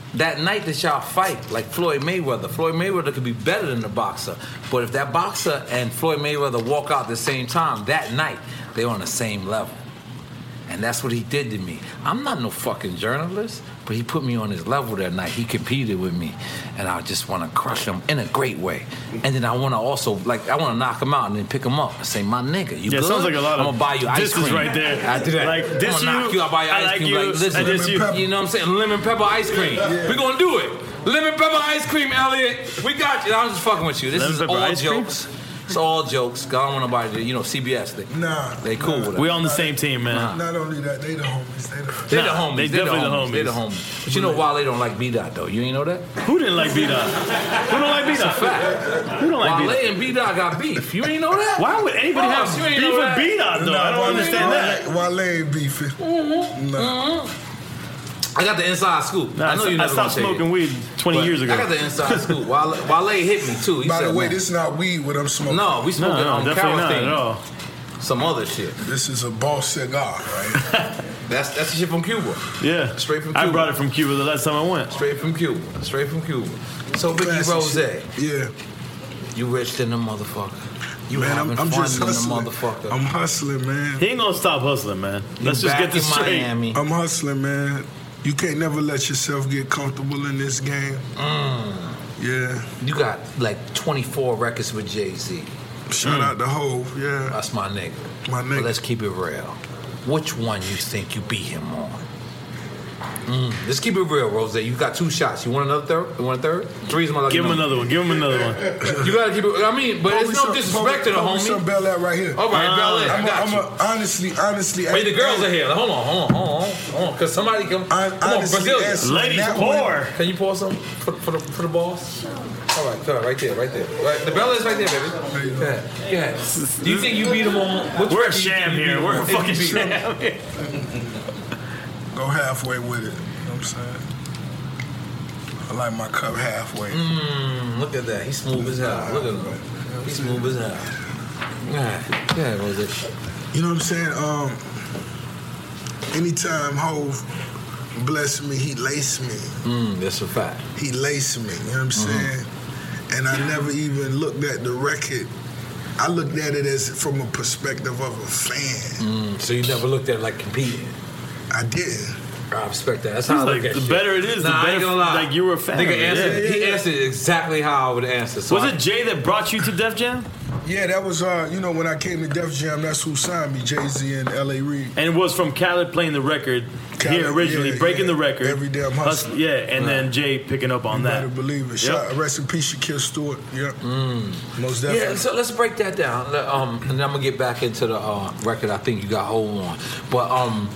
that night that y'all fight, like Floyd Mayweather, Floyd Mayweather could be better than the boxer. But if that boxer and Floyd Mayweather walk out at the same time, that night, they're on the same level. And that's what he did to me. I'm not no fucking journalist, but he put me on his level that night. He competed with me, and I just want to crush him in a great way. And then I want to also, like, I want to knock him out and then pick him up and say, my nigga, you Yeah, good? sounds like a lot of I'm going to buy you ice disses cream. right there. I do that. Like, I'm diss going to knock you, you out, buy you I ice like cream. you, Like, listen, I diss you. you know what I'm saying? Lemon pepper ice cream. Yeah. We're going to do it. Lemon pepper ice cream, Elliot. We got you. I'm just fucking with you. This Lemon is pepper all ice cream? jokes. It's all jokes. 'Cause I don't want nobody to, you know, C B S. They, Nah. they cool with it. We on the same team, man. Not only that, they the homies. They the They the Nah, homies. they They, definitely the the homies. They the homies. homies. But you know Wale don't like B-Dot, though. You ain't know that? Who didn't like B-Dot? Who don't like It's a B-Dot? fact. Who don't like Wale B-Dot? and B-Dot got beef. You ain't know that? Why would anybody Boss, have you ain't beef know with that? B-Dot, though? I don't Wale- understand that. Wale, Wale ain't beefing. Mm-hmm. Nah. Mm-hmm. I got the inside scoop. Nah, I know you I never stopped gonna take smoking it. weed twenty But years ago. I got the inside scoop. Wale, Wale hit me, too. He By said, the way, man, this is not weed what I'm smoking. no, we smoking no, on definitely not Carol at all. Some other shit. This is a boss cigar, right? That's that's the shit from Cuba. Yeah. Straight from Cuba. I brought it from Cuba the last time I went. Straight from Cuba. Straight from Cuba. So, Biggie Classy Rose, shit. Yeah. you rich than a motherfucker. You Man, having I'm, I'm fun just than a hustling. motherfucker. I'm hustling, man. He ain't gonna stop hustling, man. Let's You just get back this in straight. Miami. I'm hustling, man. You can't never let yourself get comfortable in this game. Mm. Yeah. You got like twenty-four records with Jay-Z. Shout out to Hov, yeah. That's my nigga. My But nigga. let's keep it real. Which one you think you beat him on? Mm. Let's keep it real, Rose. You got two shots. You want another third? You want a third? Three's my lucky Give him number. another one. Give him another one. You gotta keep it. I mean, but Pour it's me no some- disrespect to the pour me homie. some Bel Air right here. All right, Bel Air. I I'm a, got I'm you. a, honestly, honestly. Wait, the hey, girls hey, are here. Hold on, hold on, hold on, hold on. Because somebody come. I- Come on, honestly, Brazilian. answering Ladies, that pour. one- Can you pour some for, for the for the boss? All right, go ahead, right there, right there. Right, the Bel Air's right there, baby. Go ahead. Yeah. Do you think you beat him on? Which We're a record you sham think you here. beat him We're a on? If you fucking beat him? sham here. Go halfway with it. You know what I'm saying? I like my cup halfway. Mm, look at that. He's smooth as hell. Look at him. He's smooth as hell. Yeah, yeah, Rose. You know what I'm saying? Um, anytime Hov bless me, he lace me. Mm, that's a fact. He lace me. You know what I'm saying? And I never even looked at the record. I looked at it as from a perspective of a fan. Mm, so you never looked at it like competing? I didn't. I respect that. That's He's how I like, look at the shit. better it is, the Nah, I ain't better- gonna lie. like, you were a fan Nigga of it, answered, yeah. He answered exactly how I would answer. So Was I- it Jay that brought you to Def Jam? Yeah, that was, uh, you know, when I came to Def Jam, that's who signed me, Jay-Z and L A Reid. And it was from Khaled playing the record Khaled, here originally, yeah, breaking yeah. the record. Every Damn Hustler. Yeah, and then Jay picking up on You that. better believe it. Yep. Shout, rest in peace, Shaquille Stewart. Yep. Most definitely. Yeah, so let's break that down. Um, and then I'm gonna get back into the uh, record I think you got hold on. But um,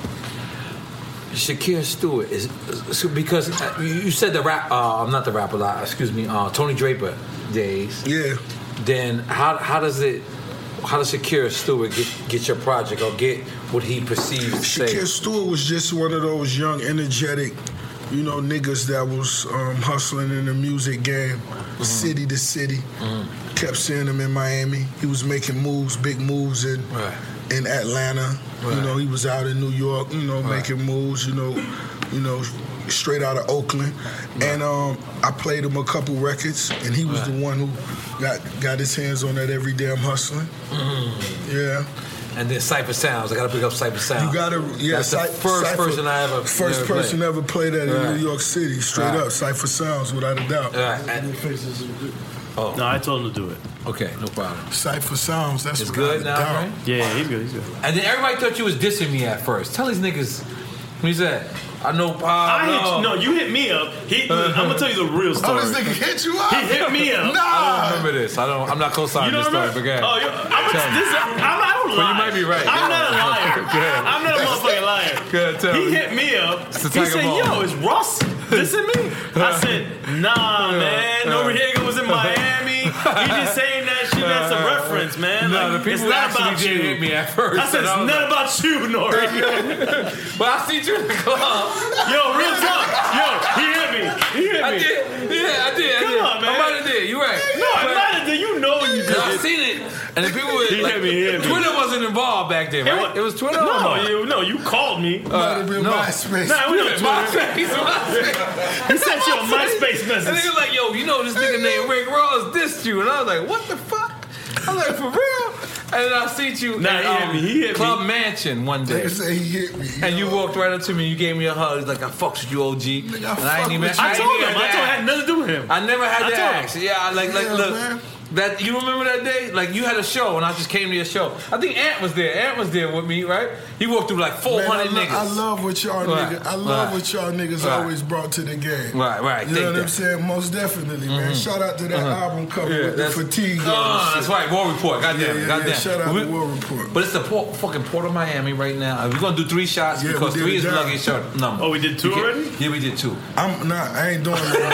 Shakir Stewart is so because uh, you you said the rap, uh, not the rapper, uh, excuse me, uh, Tony Draper days. Yeah. Then how how does it? How does Shakir Stewart get, get your project or get what he perceives? to Shakir say? Stewart was just one of those young, energetic, you know, niggas that was um, hustling in the music game, Mm-hmm. city to city. Kept seeing him in Miami. He was making moves, big moves in Right. in Atlanta. You Right. know, he was out in New York. You know, Right. making moves. You know, you know, straight out of Oakland. And um, I played him a couple records, and he was Right. the one who got got his hands on that Every Damn Hustling. Yeah. And then Cypher Sounds. I gotta pick up Cypher Sounds. You gotta, yeah. That's the Cy- first Cypher- person I ever First ever person played. ever played that Right. in New York City, straight Right. up. Cypher Sounds, without a doubt. Right. And- oh. No, I told him to do it. Okay, no problem. Cypher Sounds, that's It's without good a now, doubt. right? Yeah, he's good. He's good. And then everybody thought you was dissing me at first. Tell these niggas. What you said? I know Pablo. I hit you, no, you hit me up. He, I'm gonna tell you the real story. Oh, this nigga hit you up? He hit me up. I don't remember this. I don't. I'm not co-signing You this don't story. remember? But go ahead. Oh, you, I'm, Tell me. this, I'm, I don't lie. Well, you might be right. I'm Go not a ahead. liar. Go ahead. I'm not a motherfucking liar. Go ahead, tell he me. hit me up. It's the He Tiger said, Ball. "Yo, is Ross dissing me?" I said, "Nah, man. Noriega was in Miami. He just saying that shit. That's a reference, man. No, Like, the it's people not actually about did you." hit me at first. I said, and "It's was not like- about you, Noriega." But I see you in the club. Yo, real talk. Yo, he hit me. He hit me. I did. Yeah, I did. I Come did. on, man. I might have did. You're right. No, I But- might have did. You know you did. I seen it. And then people were He like, hit me, he hit me. Twitter wasn't involved back then, right? It was Twitter. No, or no, you, no, you called me. Uh, no. MySpace. Nah, we don't Twitter. MySpace. MySpace. He sent you a MySpace message. And nigga like, yo, you know this nigga named Rick Ross dissed you, and I was like, what the fuck? I was like, for real? And then I see you Nah, at he hit um, me. He hit Club me. Mansion one day. Nigga say he hit me. And you walked right up to me and you gave me a hug. He's like, I fucks with you, O G. Nigga, I and I fuck ain't even with you. I ain't told even him. I had told him it to had nothing to do with him. I never had I to told him. ask. Yeah, I like, like, Yeah, look. man. That you remember that day? Like you had a show and I just came to your show. I think Ant was there. Ant was there with me, right? He walked through like four Man, I, hundred lo- niggas. I love what y'all Right. niggas. I love Right. what y'all niggas Right. always brought to the game. Right, right. You Think know what that. I'm saying? Most definitely, man. Mhm. Shout out to that Uh-huh. album cover Yeah, with the that's- fatigue. on Oh, and that's shit. right. War Report. Goddamn. Yeah, yeah, Goddamn. yeah. Shout out We- to War Report. But it's the port, fucking Port of Miami right now. We're gonna do three shots Yeah, because we did three it is the down. luckiest shot number. Oh, we did two You can't- already? Yeah, we did two. I'm not. I ain't doing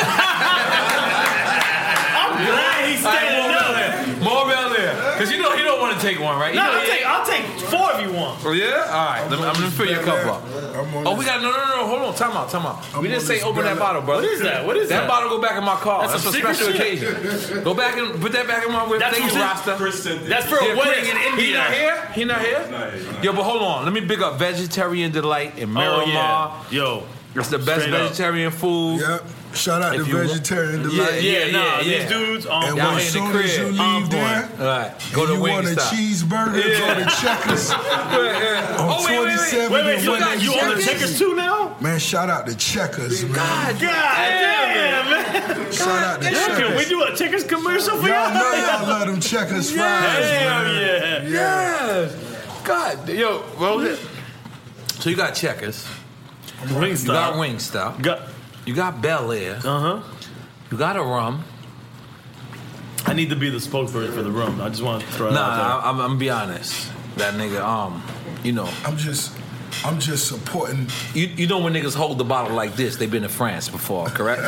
that. I'm glad he's standing All right, up. more there. More down there. Because you know he don't want to take one, right? You No, know I'll he take, ain't- I'll take four if you want. Oh, yeah? All right. Let me, I'm going to fill your cup up. Oh, we got, no, no, no, hold on. Time out, time out. We didn't say open that bottle, brother. What is that? What is that? That bottle go back in my car. That's That's, some a secret special shit. occasion. Go back and put that back in my whip. That's Thank you, from Rasta. That's for a Yeah, wedding Chris, in He India. not here? He not here? Yo, but hold on. Let me big up Vegetarian Delight in Miramar. Oh, yeah. Yo. It's the best Straight up. vegetarian food. Yep. Shout out If to you want- Vegetarian Yeah, Delight. Yeah, yeah, nah, yeah, these yeah. dudes on And Y'all as in the soon crib. as you On leave point. there, All right. Go and to you want a Wingstop. cheeseburger, Yeah. go to Checkers on Oh, wait, wait, wait. twenty-seven Wait, wait, and you, one got, you on the eighty-six. checkers too now? Man, shout out to Checkers, man. God, God damn, man. Shout out to Damn, can we Checkers. do a checkers commercial for Y'all y'all? know y'all love them Checkers fries, Damn, man. yeah. Yes. God, yo, what was it? So you got Checkers. Wingstop. You got Wingstop. Got, You got Bel Air. uh-huh. You got a rum. I need to be the spokesperson for the room. I just want to throw it Nah, out there. I, I'm, I'm be honest. That nigga, um, you know, I'm just, I'm just supporting. you you know when niggas hold the bottle like this, they been to France before, correct?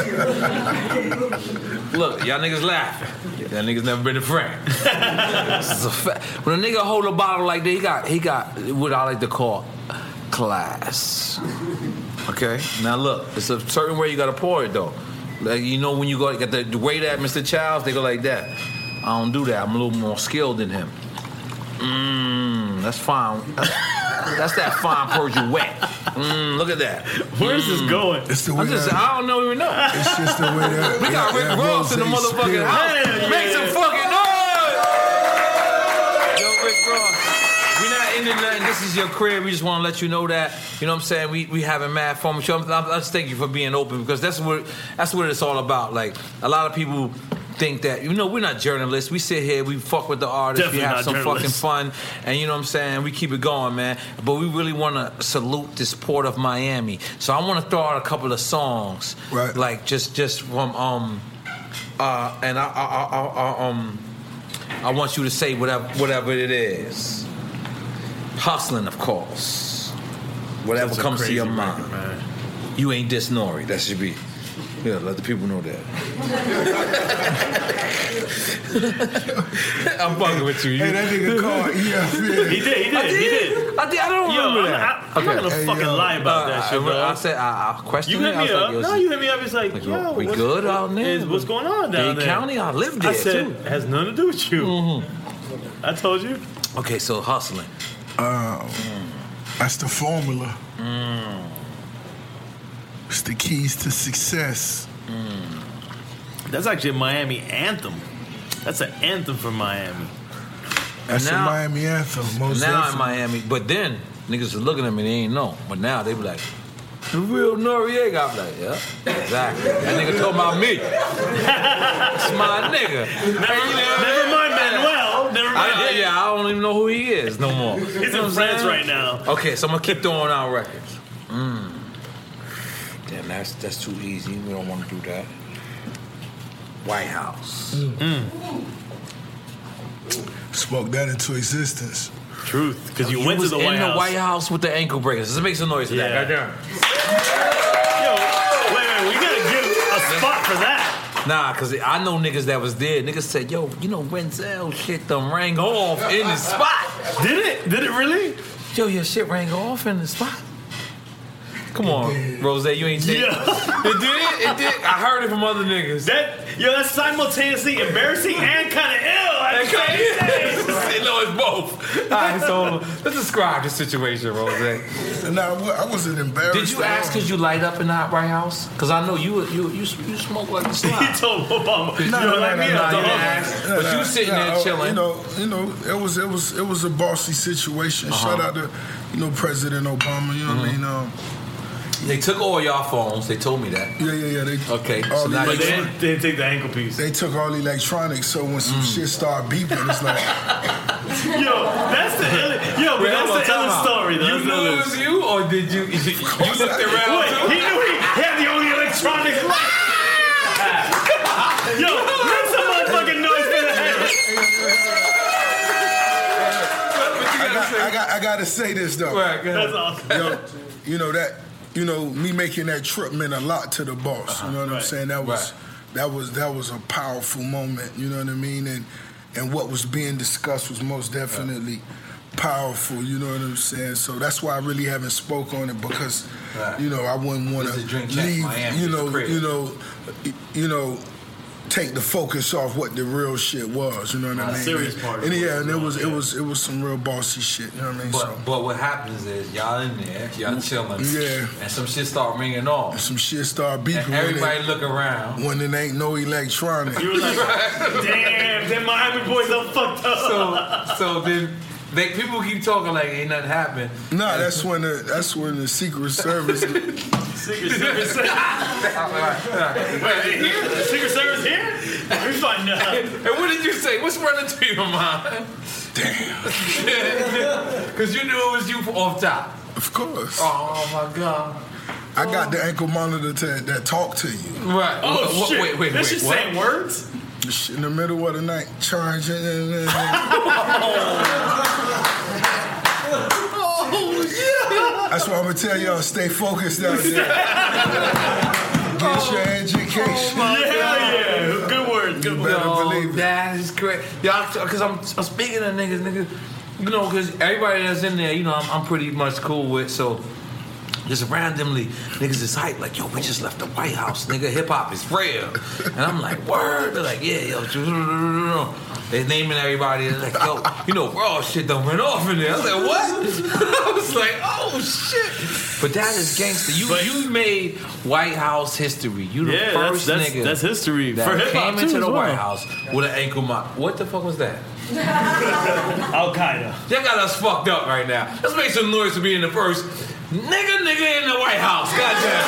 Look, y'all niggas laughing. Y'all niggas never been to France. This is a fact. When a nigga hold a bottle like that, he got he got what I like to call class. Okay. Now look, it's a certain way you gotta pour it though. Like you know when you go get the, the way that Mister Childs, they go like that. I don't do that. I'm a little more skilled than him. Mmm, that's fine. That's, that's that fine Persian wet. Mmm, look at that. Where's this going? It's the way I'm just, that, I don't know even know. it's just the way that. We got that- Rick that Ross in the rosé motherfucking spirit. house. Yeah, Make yeah. some fucking noise! Yo, Rick Ross. We not ending nothing. This is your crib. We just want to let you know that. You know what I'm saying? We we having mad fun with you. I'm, I'm, I just thank you for being open because that's what that's what it's all about. Like a lot of people think that you know we're not journalists. We sit here, we fuck with the artists, Definitely we have not some journalists. fucking fun, and you know what I'm saying. We keep it going, man. But we really want to salute this port of Miami. So I want to throw out a couple of songs, Right. like just just from um uh and I I, I, I um I want you to say whatever whatever it is. Hustling, of course. Whatever That's a comes to crazy your record, mind. man. You ain't diss Nori. That should be. Yeah, let the people know that. I'm fucking with you. Hey, that nigga called E F N. He did, he did, I he did. did. I did. I don't Yo, remember I'm, that. I, I'm not gonna Hey, fucking yo. lie about that Uh, shit, I, bro. I said I, I questioned You it. hit I was me like, up. yo, No, you hit me up. It's like, like, yo, we what's, good out there? is- what's going on down Dade there? County, I lived I there said, too. it has nothing to do with you. Mm-hmm. I told you. Okay, so hustling. Um, That's the formula. Mm. It's the keys to success. That's actually a Miami anthem. That's an anthem for Miami. That's now- a Miami anthem. Most now in definitely. Miami, but then niggas was looking at me, they ain't know. But now they be like, the real Noriega. I'm like, yeah, exactly. That nigga talking about me. It's my nigga. Never, never mind Manuel. Never mind. I, yeah, I don't even know who he is no more. He's You know in what I'm France saying? right now. Okay, so I'm gonna keep throwing out records. Mm. Damn, that's that's too easy. We don't want to do that. White House. Mm. Spoke that into existence. Truth, because you, You went to was the in White the House. White House with the ankle breakers. Let's make some noise for that. Yeah. Right there. Yo, wait, wait, we gotta give a spot for that. Nah, cause I know niggas that was there. Niggas said, "Yo, you know Renzel shit done rang off in the spot." Did it? Did it really? Yo, your shit rang off in the spot. Come on, Rose, you ain't saying Yeah. it did. It did. I heard it from other niggas. That yo, that's simultaneously embarrassing and kind of ill. At the same time. No, it's both. All right, so let's describe the situation, Rose. No, I wasn't embarrassed. Did you ask because you light up in the White House? Because I know you you you you smoke like a slime. He told Obama, No, you no, don't no, like no, me. no, I you told didn't him. ask. But No, you no, sitting no, there oh, chilling. You know, you know, it was it was it was a bossy situation. Uh-huh. Shout out to you know President Obama. You know what I mean? Um, They took all y'all phones. They told me that. Yeah, yeah, yeah. They, Okay, all so the now But you- they didn't, they didn't take the ankle piece. They took all the electronics, so when some Mm. shit started beeping, it's like, Yo, that's the ill, yo, but Wait, that's hold on, the time illest out. story. Though. You That's the knew it illest. was you, or did you? You, you looked around. Wait, too? he knew he had the only electronics left. Yo, make some motherfucking noise for the head. I got, I got, I got to say this though. Right, go ahead. That's awesome. Yo, you know that, you know, me making that trip meant a lot to the boss. You know what I'm Right. saying? That was, Right. that was, that was a powerful moment. You know what I mean? And and what was being discussed was most definitely powerful. You know what I'm saying? So that's why I really haven't spoke on it because, Right. you know, I wouldn't want This to is Drink Champs leave. Miami, You know, it's crazy. you know, you know. Take the focus off what the real shit was, you know what I Right. mean? Serious part of And it. yeah, and it was it was it was some real bossy shit, you know what I mean? But so but what happens is y'all in there, y'all chilling, Yeah. and some shit start ringing off. Some shit start beeping. And everybody when look around. it, when it ain't no electronic. You was like, damn, them Miami boys are fucked up. So so then they people keep talking like ain't nothing happened. No, that's when the that's when the Secret Service. Secret Service. Wait, Secret Service here? We find out. And what did you say? What's running through your mind? Damn. Because you knew it was you off top. Of course. Oh my God. I got the ankle monitor to, that talk to you. Right. Oh, What- what- shit. Wait, wait, That wait. shit what? saying words? The shit in the middle of the night, charging. Oh, yeah. That's why I'm gonna tell y'all, stay focused out there. Get your education. Oh, yeah, yeah. Good word. Good word. better Yo, believe it. that is correct. Y'all, because I'm, I'm speaking to niggas, niggas, you know, because everybody that's in there, you know, I'm, I'm pretty much cool with, so just randomly, niggas is hype, like, yo, we just left the White House, nigga, hip hop is real. And I'm like, word? They're like, yeah, yo, they're naming everybody, they're like, yo, you know, raw shit done went off in there. I was like, what? I was like, oh, shit. But that is gangster. You you made White House history. You the Yeah, first that's- that's- nigga that's history. that For hip-hop, came too, into as the well. White House with an ankle monitor. What the fuck was that? Al Qaeda. Y'all got us fucked up right now. Let's make some noise for being the first nigga nigga in the White House. Goddamn.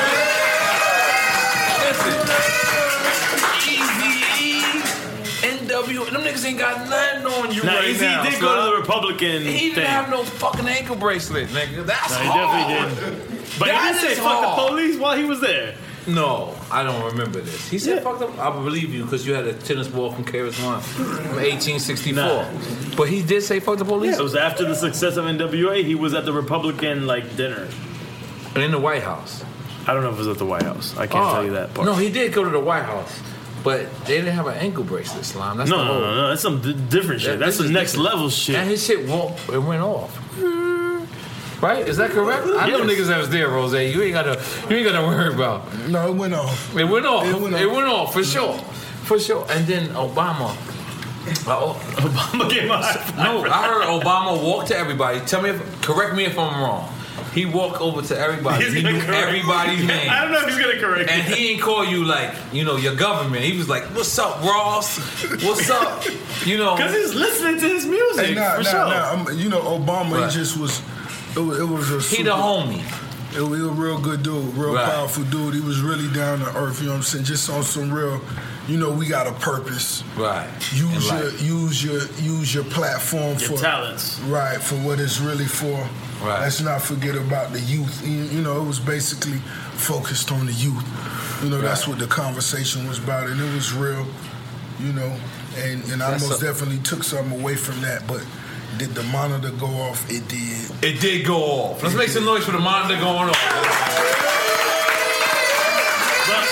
Listen. Easy E, N W, them niggas ain't got nothing on you Nah, right Easy now. did son. go to the Republican He didn't thing. have no fucking ankle bracelet, nigga. That's Nah, he hard. definitely didn't. But That he didn't say is fuck the hard. police while he was there. No, I don't remember this. He said, fuck them. I believe you because you had a tennis ball from K R S One from eighteen sixty-four. Nah. But he did say, fuck the police? It was after the success of N W A. He was at the Republican like dinner. In the White House. I don't know if it was at the White House. I can't Oh, tell you that part. No, he did go to the White House. But they didn't have an ankle bracelet, Slime. That's no, the no, whole. no, no. That's some d- different shit. Yeah, That's this the is next different. level shit. And his shit won't, it went off. Right? Is that correct? I know Yes. niggas that was there, Rose. You ain't gotta you ain't gotta worry about. No, it went off. It went off. It It went went off. off, for sure. For sure. And then Obama. Uh, Obama gave my No, I heard Obama walk to everybody. Tell me if correct me if I'm wrong. He walked over to everybody. He's He gonna knew correct- everybody's name. I don't know if he's gonna correct And you. he ain't call you like, you know, your government. He was like, "What's up, Ross? What's up?" You know, Because he's listening to his music Hey, nah, for nah, sure. nah. I'm, you know, Obama, Right. he just was. It was, it was a. he super- the homie. It was, he was a real good dude, real Right. powerful dude. He was really down to earth. You know what I'm saying? Just on some real. You know, we got a purpose. Right. Use In your life. use your use your platform Your for talents. right for what it's really for. Right. Let's not forget about the youth. You, you know, it was basically focused on the youth. You know, that's what the conversation was about, and it was real. You know, and and I That's most a- definitely took something away from that. But did the monitor go off? It did. It did go off. Let's make some noise for the monitor going off. But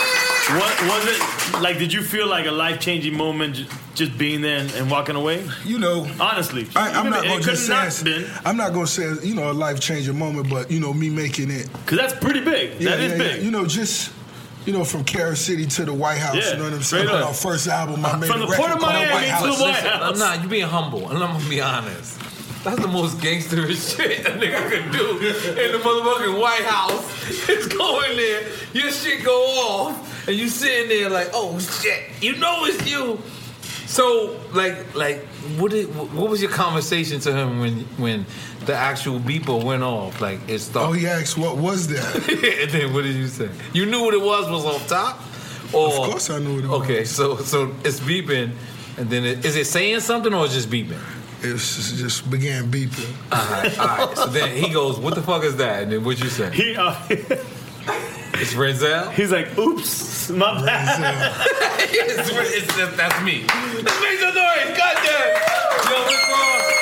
What was it like? Did you feel like a life changing moment j- just being there and, and walking away? You know, honestly, I, I'm Even not it going to could say not it's- been. I'm not going to say you know a life changing moment, but you know me making it because that's pretty big. Yeah, That is yeah, big. yeah. You know, just you know from Carol City to the White House. Yeah, you know what I'm saying? straight up. Our first album, I made From a the record Port of called Miami White to House. the White House. I'm not. You being humble, and I'm gonna be honest. That's the most gangster shit a nigga could do in the motherfucking White House. It's going there, your shit go off, and you sitting there like, oh shit, you know it's you. So like, like, what did, what was your conversation to him when when the actual beeper went off? Like it started. Oh, he asked, what was that? And then what did you say? You knew what it was was on top? Or, Of course I knew what it was. Okay, so so it's beeping, and then it, is it saying something or is it just beeping? It just began beeping. All right, all right. So then he goes, "What the fuck is that?" And then what'd you say? He, uh, it's Renzel. He's like, "Oops, my bad." it's, it's, it's, that's me. Let's make some noise. Goddamn. Yo, Rick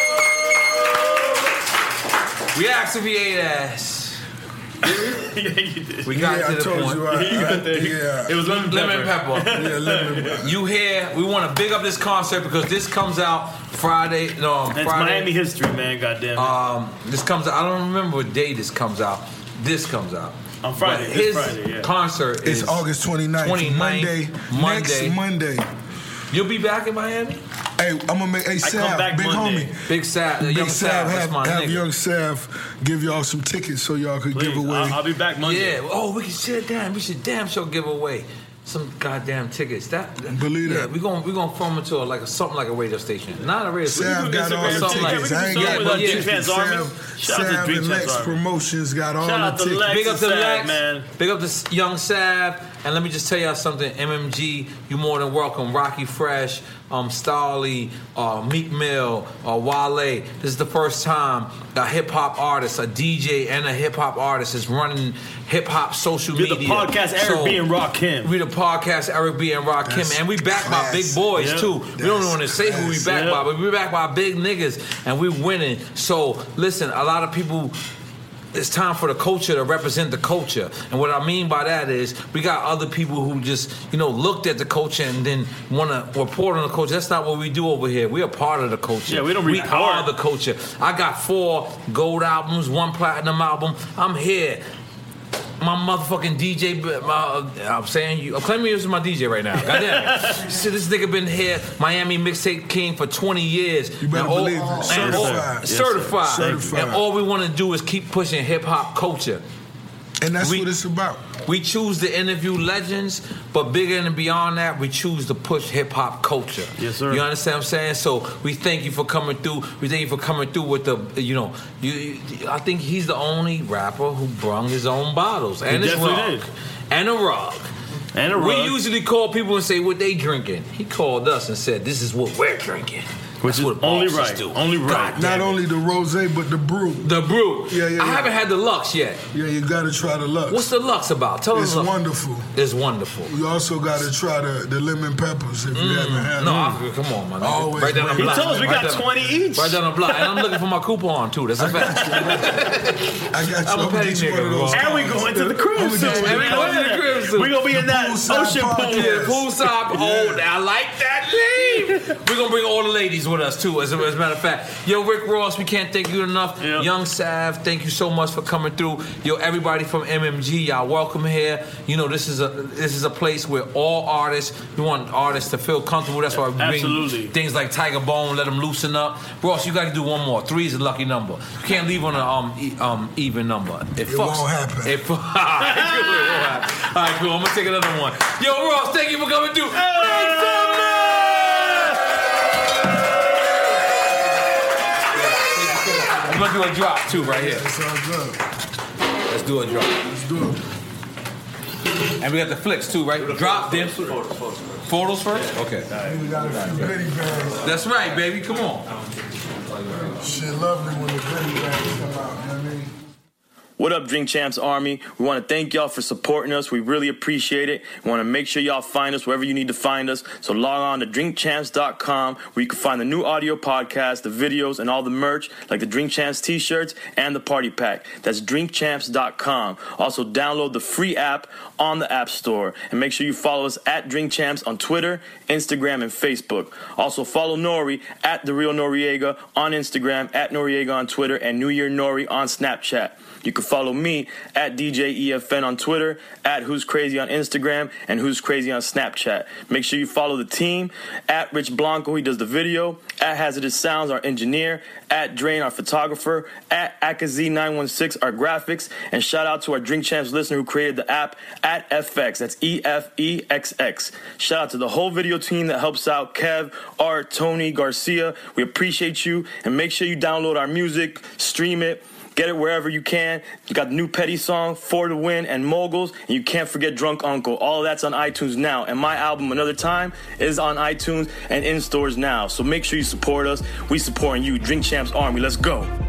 Ross. We asked if he ate ass. Yeah, you did. We got Yeah, to I the told point. you, I- He got there. He- yeah. It was lemon pepper. pepper. Yeah, lemon pepper. You here? We want to big up this concert because this comes out Friday. No, um, It's Friday. Miami history, man. Goddamn it. Um, this comes out. I don't remember what day this comes out. This comes out On Friday, But this his Friday, yeah. concert It's is August twenty-ninth. twenty-ninth, Monday. Monday. Next Monday. You'll be back in Miami. Hey, I'm gonna make. Hey, I come Sav, back big Monday. homie. Big Sav, uh, Big young Sav, Sav, that's have, my have nigga. young Sav give y'all some tickets so y'all could give away. I'll, I'll be back Monday. Yeah. Oh, we can shit damn. We should damn sure give away some goddamn tickets. That Believe yeah, that. we gonna we gonna form into a, like a, something like a radio station, not a radio station. Sav got all the Something like- tickets. I ain't yeah, got but no yeah. tickets. Sav, Shout out to Sav Dream and Chance Lex Army. Promotions got all Shout out the to tickets. Lex. Big up to Sav, Lex, man. Big up to young Sav, and let me just tell y'all something. M M G, you more than welcome. Rocky Fresh, um, Starly, uh, Meek Mill, uh, Wale. This is the first time a hip hop artist, a D J, and a hip hop artist is running hip hop social You're media. the podcast Eric B and Rakim. We the podcast Eric B and Rakim, That's and we backed by big class. boys Yep. too. We don't want to say who we class. backed Yep. by, but we backed by big niggas, and we winning. So listen, a lot of people. It's time for the culture to represent the culture. And what I mean by that is we got other people who just, you know, looked at the culture and then want to report on the culture. That's not what we do over here. We are part of the culture. Yeah, we don't We report. are the culture. I got four gold albums, one platinum album. I'm here. My motherfucking D J, my, I'm saying you, I'm claiming you as my D J right now. Goddamn. See, this nigga been here, Miami Mixtape King for twenty years. You better And all- believe it. and Certified. all- Yes, sir. certified. Certified. And all we want to do is keep pushing hip hop culture. And that's We- what it's about. We choose to interview legends, but bigger and beyond that, we choose to push hip hop culture. Yes, sir. You understand what I'm saying? So we thank you for coming through. We thank you for coming through with the, you know, you. you I think he's the only rapper who brung his own bottles and He his definitely rug did. and a rug. And a We rug. usually call people and say what they drinking. He called us and said, "This is what we're drinking." Which That's is what only bosses right. do. Only right. God Not damn it. only the rosé, but the brew. The brew. Yeah, yeah, I yeah. haven't had the Lux yet. Yeah, you gotta try the Lux. What's the Lux about? Tell It's us. wonderful. It's wonderful. You also gotta try the, the lemon peppers if you haven't had No, them. I, come on, man. Always right down the bring block. it. He told us we Right got down- twenty each. Right down the block. And I'm looking for my coupon, too. That's a fact. I got you. I'm a I'm gonna petty get you one of nigga, those. bro. And we going to the crib I'm gonna soon. get you And we one of going to those. the crib soon. We gonna be in that Poolside ocean pool. podcast. Yeah, poolside. Oh, I like that name. We're going to bring all the ladies with us, too, as a, as a matter of fact. Yo, Rick Ross, we can't thank you enough. Yep. Young Sav, thank you so much for coming through. Yo, everybody from M M G, y'all welcome here. You know, this is a this is a place where all artists, we want artists to feel comfortable. That's why we bring Absolutely. things like Tiger Bone, let them loosen up. Ross, you got to do one more. Three is a lucky number. You can't leave on an um, e- um, even number. It, It fucks. won't happen. It, all right, cool, it won't happen. All right, cool. I'm going to take another one. Yo, Ross, thank you for coming through. Make some noise! We're gonna do a drop too right here. It's all good. Let's do a drop. Let's do it. And we got the flicks too, right? Drop, then photos first. Okay. We got a few goodie bags. That's right, baby. Come on. Shit lovely when the goodie bags come out, you know what I mean? What up, Drink Champs Army? We want to thank y'all for supporting us. We really appreciate it. We want to make sure y'all find us wherever you need to find us. So log on to drink champs dot com where you can find the new audio podcast, the videos, and all the merch like the Drink Champs t-shirts and the party pack. That's drink champs dot com. Also download the free app on the App Store. And make sure you follow us at Drink Champs on Twitter, Instagram, and Facebook. Also follow Nori at The Real Noriega on Instagram, at Noriega on Twitter, and New Year Nori on Snapchat. You can follow me at D J E F N on Twitter, at Who's Crazy on Instagram, and Who's Crazy on Snapchat. Make sure you follow the team, at Rich Blanco, he does the video, at Hazardous Sounds, our engineer, at Drain, our photographer, at Akazi nine one six, our graphics, and shout out to our Drink Champs listener who created the app, at F X, that's E F E X X. Shout out to the whole video team that helps out, Kev, Art, Tony, Garcia. We appreciate you, and make sure you download our music, stream it, get it wherever you can. You got the new Petty song, For the Win, and Moguls. And you can't forget Drunk Uncle. All of that's on iTunes now. And my album, Another Time, is on iTunes and in stores now. So make sure you support us. We supporting you. Drink Champs Army. Let's go.